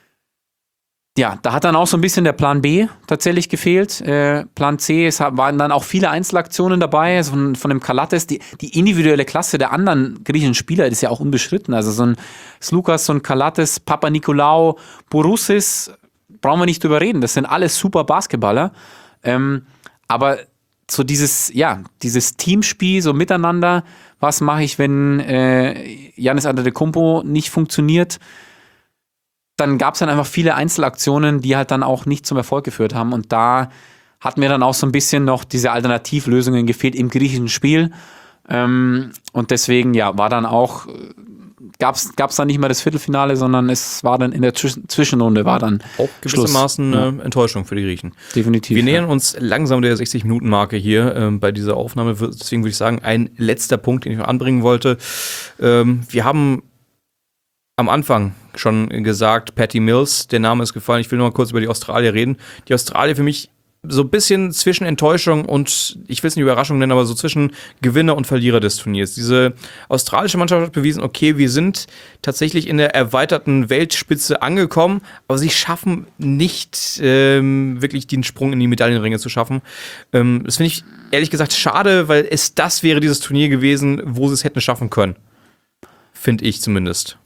ja, da hat dann auch so ein bisschen der Plan B tatsächlich gefehlt. Äh, Plan C, es waren dann auch viele Einzelaktionen dabei, also von, von dem Kalates. Die, die individuelle Klasse der anderen griechischen Spieler ist ja auch unbeschritten. Also so ein Slukas, so ein Kalates, Papanikolaou, Bourrousis, brauchen wir nicht drüber reden. Das sind alles super Basketballer. Ähm, aber so dieses, ja, dieses Teamspiel, so miteinander, was mache ich, wenn äh, Giannis Antetokounmpo nicht funktioniert? Dann gab es dann einfach viele Einzelaktionen, die halt dann auch nicht zum Erfolg geführt haben. Und da hat mir dann auch so ein bisschen noch diese Alternativlösungen gefehlt im griechischen Spiel. Ähm, und deswegen, ja, war dann auch, gab es dann nicht mehr das Viertelfinale, sondern es war dann in der Zwisch- Zwischenrunde war dann auch gewissermaßen eine ja. Enttäuschung für die Griechen. Definitiv. Wir nähern ja. uns langsam der sechzig-Minuten-Marke hier ähm, bei dieser Aufnahme. Deswegen würde ich sagen, ein letzter Punkt, den ich noch anbringen wollte. Ähm, wir haben am Anfang schon gesagt, Patty Mills, der Name ist gefallen. Ich will noch mal kurz über die Australier reden. Die Australier für mich so ein bisschen zwischen Enttäuschung und, ich will es nicht Überraschung nennen, aber so zwischen Gewinner und Verlierer des Turniers. Diese australische Mannschaft hat bewiesen, okay, wir sind tatsächlich in der erweiterten Weltspitze angekommen, aber sie schaffen nicht ähm, wirklich den Sprung in die Medaillenringe zu schaffen. Ähm, das finde ich ehrlich gesagt schade, weil es das wäre dieses Turnier gewesen, wo sie es hätten schaffen können. Finde ich zumindest.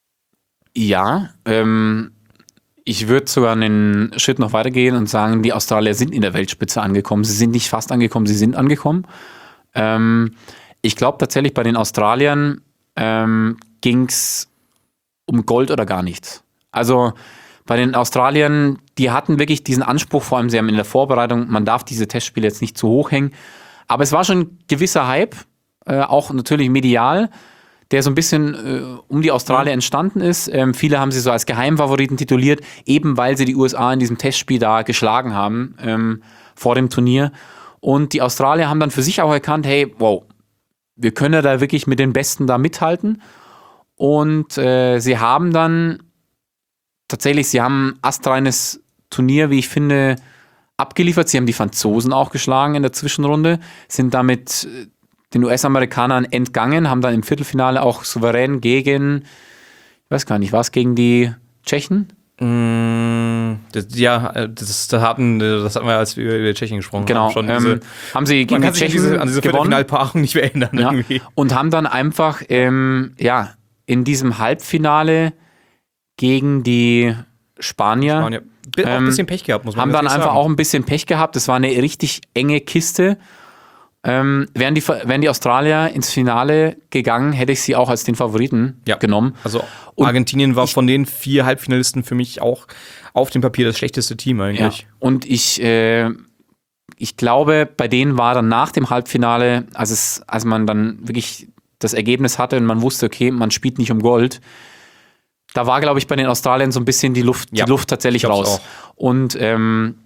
Ja, ähm, ich würde sogar einen Schritt noch weitergehen und sagen, die Australier sind in der Weltspitze angekommen. Sie sind nicht fast angekommen, sie sind angekommen. Ähm, ich glaube tatsächlich, bei den Australiern ähm, ging es um Gold oder gar nichts. Also bei den Australiern, die hatten wirklich diesen Anspruch, vor allem sie haben in der Vorbereitung, man darf diese Testspiele jetzt nicht zu hoch hängen. Aber es war schon ein gewisser Hype, äh, auch natürlich medial, der so ein bisschen äh, um die Australier entstanden ist. Ähm, viele haben sie so als Geheimfavoriten tituliert, eben weil sie die U S A in diesem Testspiel da geschlagen haben ähm, vor dem Turnier. Und die Australier haben dann für sich auch erkannt, hey, wow, wir können ja da wirklich mit den Besten da mithalten. Und äh, sie haben dann tatsächlich, sie haben ein astreines Turnier, wie ich finde, abgeliefert. Sie haben die Franzosen auch geschlagen in der Zwischenrunde, sind damit den U S-Amerikanern entgangen, haben dann im Viertelfinale auch souverän gegen, ich weiß gar nicht, was, gegen die Tschechen? Mm, das, ja, das, das, hatten, das hatten wir, als wir über die Tschechen gesprochen genau, haben. Schon ähm, diese, haben sie gegen die Tschechen diese, an diese gewonnen. Viertelfinalpaarung nicht mehr ändern. Ja, irgendwie. und haben dann einfach ähm, ja, in diesem Halbfinale gegen die Spanier, Spanier. Auch ein bisschen Pech gehabt, muss man haben dann einfach sagen. auch ein bisschen Pech gehabt. Das war eine richtig enge Kiste. Ähm, wären, die, wären die Australier ins Finale gegangen, hätte ich sie auch als den Favoriten ja. genommen. Also und Argentinien war von den vier Halbfinalisten für mich auch auf dem Papier das schlechteste Team eigentlich. Ja. Und ich, äh, ich glaube, bei denen war dann nach dem Halbfinale, als, es, als man dann wirklich das Ergebnis hatte und man wusste, okay, man spielt nicht um Gold, da war, glaube ich, bei den Australiern so ein bisschen die Luft, ja. die Luft tatsächlich raus. Auch. Und ähm,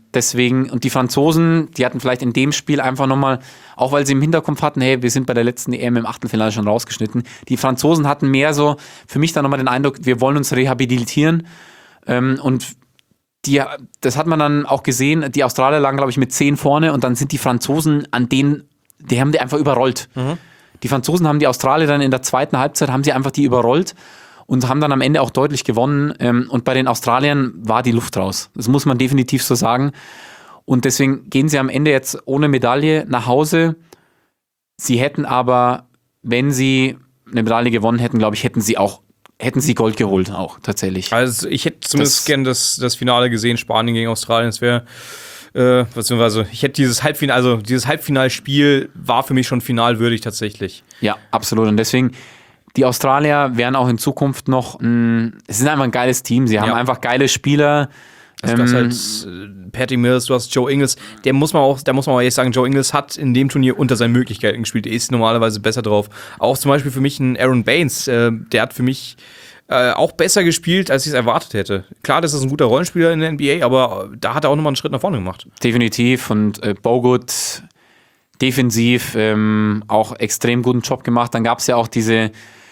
deswegen, und die Franzosen, die hatten vielleicht in dem Spiel einfach nochmal, auch weil sie im Hinterkopf hatten, hey, wir sind bei der letzten E M im Achtelfinale schon rausgeschnitten. Die Franzosen hatten mehr so, für mich dann nochmal den Eindruck, wir wollen uns rehabilitieren. Ähm, und die, das hat man dann auch gesehen, die Australier lagen, glaube ich, mit zehn vorne und dann sind die Franzosen an denen, die haben die einfach überrollt. Mhm. Die Franzosen haben die Australier dann in der zweiten Halbzeit, haben sie einfach die überrollt und haben dann am Ende auch deutlich gewonnen. Und bei den Australiern war die Luft raus. Das muss man definitiv so sagen. Und deswegen gehen sie am Ende jetzt ohne Medaille nach Hause. Sie hätten aber, wenn sie eine Medaille gewonnen hätten, glaube ich, hätten sie auch hätten sie Gold geholt, auch tatsächlich. Also ich hätte zumindest das, gern das, das Finale gesehen, Spanien gegen Australien. Das wäre, äh, beziehungsweise ich hätte dieses Halbfinale, also dieses Halbfinalspiel war für mich schon finalwürdig tatsächlich. Ja, absolut. Und deswegen, die Australier werden auch in Zukunft noch, mh, es ist einfach ein geiles Team. Sie haben ja. einfach geile Spieler. Also du hast halt äh, Patty Mills, du hast Joe Ingles, der muss man auch, da muss man auch ehrlich sagen, Joe Ingles hat in dem Turnier unter seinen Möglichkeiten gespielt, der ist normalerweise besser drauf. Auch zum Beispiel für mich ein Aaron Baines, äh, der hat für mich äh, auch besser gespielt, als ich es erwartet hätte. Klar, das ist ein guter Rollenspieler in der N B A, aber da hat er auch nochmal einen Schritt nach vorne gemacht. Definitiv, und äh, Bogut defensiv ähm, auch extrem guten Job gemacht. Dann gab es ja auch diese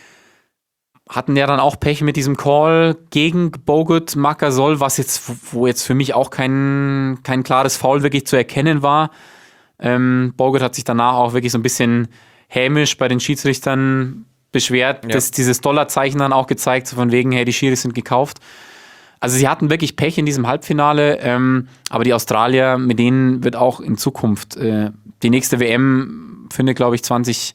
hatten ja dann auch Pech mit diesem Call gegen Bogut Marc-Gasol, was jetzt, wo jetzt für mich auch kein, kein klares Foul wirklich zu erkennen war. Ähm, Bogut hat sich danach auch wirklich so ein bisschen hämisch bei den Schiedsrichtern beschwert, ja. dass dieses Dollarzeichen dann auch gezeigt, so von wegen, hey, die Schiris sind gekauft. Also sie hatten wirklich Pech in diesem Halbfinale, ähm, aber die Australier, mit denen wird auch in Zukunft äh, die nächste W M findet, glaube ich, zwanzig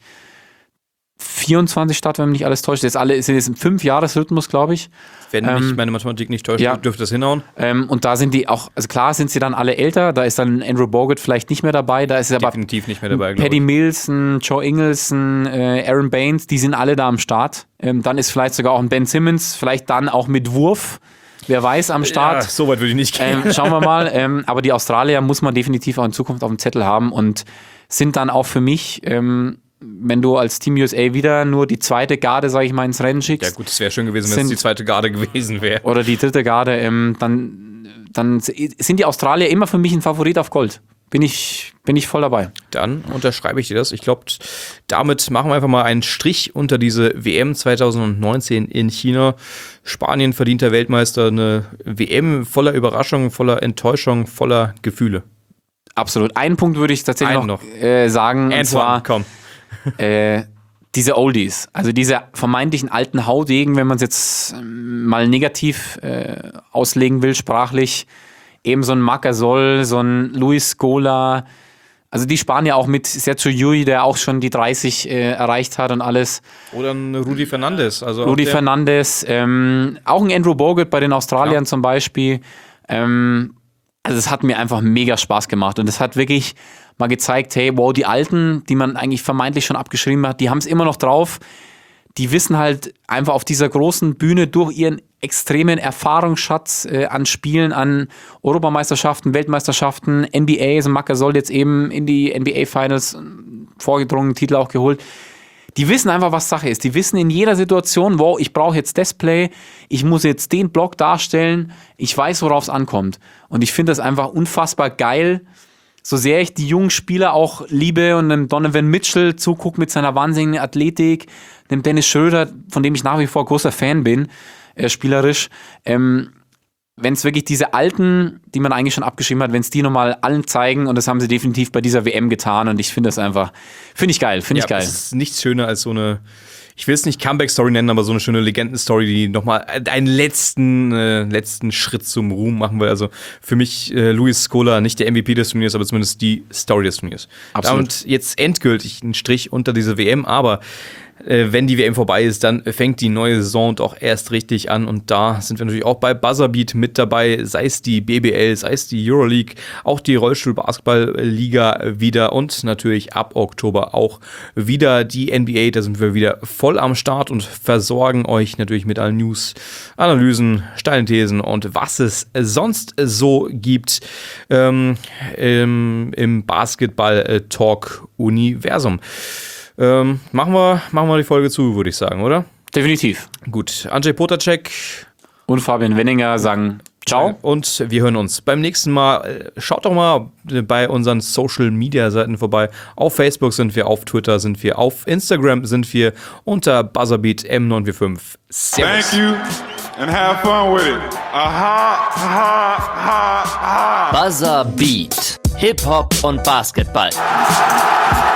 vierundzwanzig statt, wenn mich nicht alles täuscht. Jetzt alle sind jetzt im Fünf-Jahres-Rhythmus, glaube ich. Wenn ähm, mich meine Mathematik nicht täuscht, ja. dürfte das hinhauen. Ähm, und da sind die auch, also klar sind sie dann alle älter, da ist dann Andrew Bogut vielleicht nicht mehr dabei, da ist aber definitiv nicht mehr dabei, Paddy Mills, ein Joe Ingles, ein äh, Aaron Baines, die sind alle da am Start. Ähm, dann ist vielleicht sogar auch ein Ben Simmons, vielleicht dann auch mit Wurf, wer weiß, am Start. Ja, so weit würde ich nicht gehen. Ähm, schauen wir mal. Ähm, aber die Australier muss man definitiv auch in Zukunft auf dem Zettel haben und sind dann auch für mich ähm, wenn du als Team U S A wieder nur die zweite Garde, sage ich mal, ins Rennen schickst. Ja gut, es wäre schön gewesen, wenn es die zweite Garde gewesen wäre. Oder die dritte Garde, ähm, dann, dann sind die Australier immer für mich ein Favorit auf Gold. Bin ich, bin ich voll dabei. Dann unterschreibe ich dir das. Ich glaube, damit machen wir einfach mal einen Strich unter diese W M zwanzig neunzehn in China. Spanien verdienter Weltmeister, eine W M voller Überraschung, voller Enttäuschung, voller Gefühle. Absolut. Einen Punkt würde ich tatsächlich noch, noch. Äh, sagen, Antoine, und zwar komm. Äh, diese Oldies, also diese vermeintlichen alten Haudegen, wenn man es jetzt mal negativ äh, auslegen will, sprachlich, eben so ein Marc-Gasol, so ein Luis Scola, also die Spanier auch mit Sergio Llull, der auch schon die dreißig äh, erreicht hat und alles. Oder ein Rudi Fernandes. Also Rudi Fernandes, ähm, auch ein Andrew Bogut bei den Australiern ja. zum Beispiel. Ähm, also es hat mir einfach mega Spaß gemacht und es hat wirklich mal gezeigt, hey, wow, die Alten, die man eigentlich vermeintlich schon abgeschrieben hat, die haben es immer noch drauf. Die wissen halt einfach auf dieser großen Bühne durch ihren extremen Erfahrungsschatz äh, an Spielen, an Europameisterschaften, Weltmeisterschaften, N B A, also Marc-Gasol jetzt eben in die N B A-Finals vorgedrungen, Titel auch geholt. Die wissen einfach, was Sache ist. Die wissen in jeder Situation, wow, ich brauche jetzt das Play, ich muss jetzt den Block darstellen, ich weiß, worauf es ankommt. Und ich finde das einfach unfassbar geil, so sehr ich die jungen Spieler auch liebe und dem Donovan Mitchell zugucke mit seiner wahnsinnigen Athletik, dem Dennis Schröder, von dem ich nach wie vor großer Fan bin, äh, spielerisch, ähm, wenn es wirklich diese Alten, die man eigentlich schon abgeschrieben hat, wenn es die nochmal allen zeigen, und das haben sie definitiv bei dieser W M getan, und ich finde das einfach, finde ich geil, finde ja, ich geil. Es ist nichts schöner als so eine, ich will es nicht Comeback-Story nennen, aber so eine schöne Legenden-Story, die nochmal einen letzten, äh, letzten Schritt zum Ruhm machen will. Also für mich äh, Luis Scola, nicht der M V P des Turniers, aber zumindest die Story des Turniers. Absolut. Und jetzt endgültig ein Strich unter diese W M, aber äh, wenn die W M vorbei ist, dann fängt die neue Saison doch erst richtig an, und da sind wir natürlich auch bei Buzzerbeat mit dabei, sei es die B B L, sei es die Euroleague, auch die Rollstuhl-Basketball-Liga wieder und natürlich ab Oktober auch wieder die N B A. Da sind wir wieder voll am Start und versorgen euch natürlich mit allen News, Analysen, steilen Thesen und was es sonst so gibt ähm, im, im Basketball-Talk-Universum. Ähm, machen wir, machen wir die Folge zu, würde ich sagen, oder? Definitiv. Gut, Andrzej Potaček und Fabian Wenninger sagen Ciao. Und wir hören uns beim nächsten Mal. Schaut doch mal bei unseren Social-Media-Seiten vorbei. Auf Facebook sind wir, auf Twitter sind wir, auf Instagram sind wir unter Buzzerbeat M neun vier fünf. Servus. Thank you and have fun with it. Aha, aha, aha, aha. Buzzerbeat. Hip-Hop und Basketball.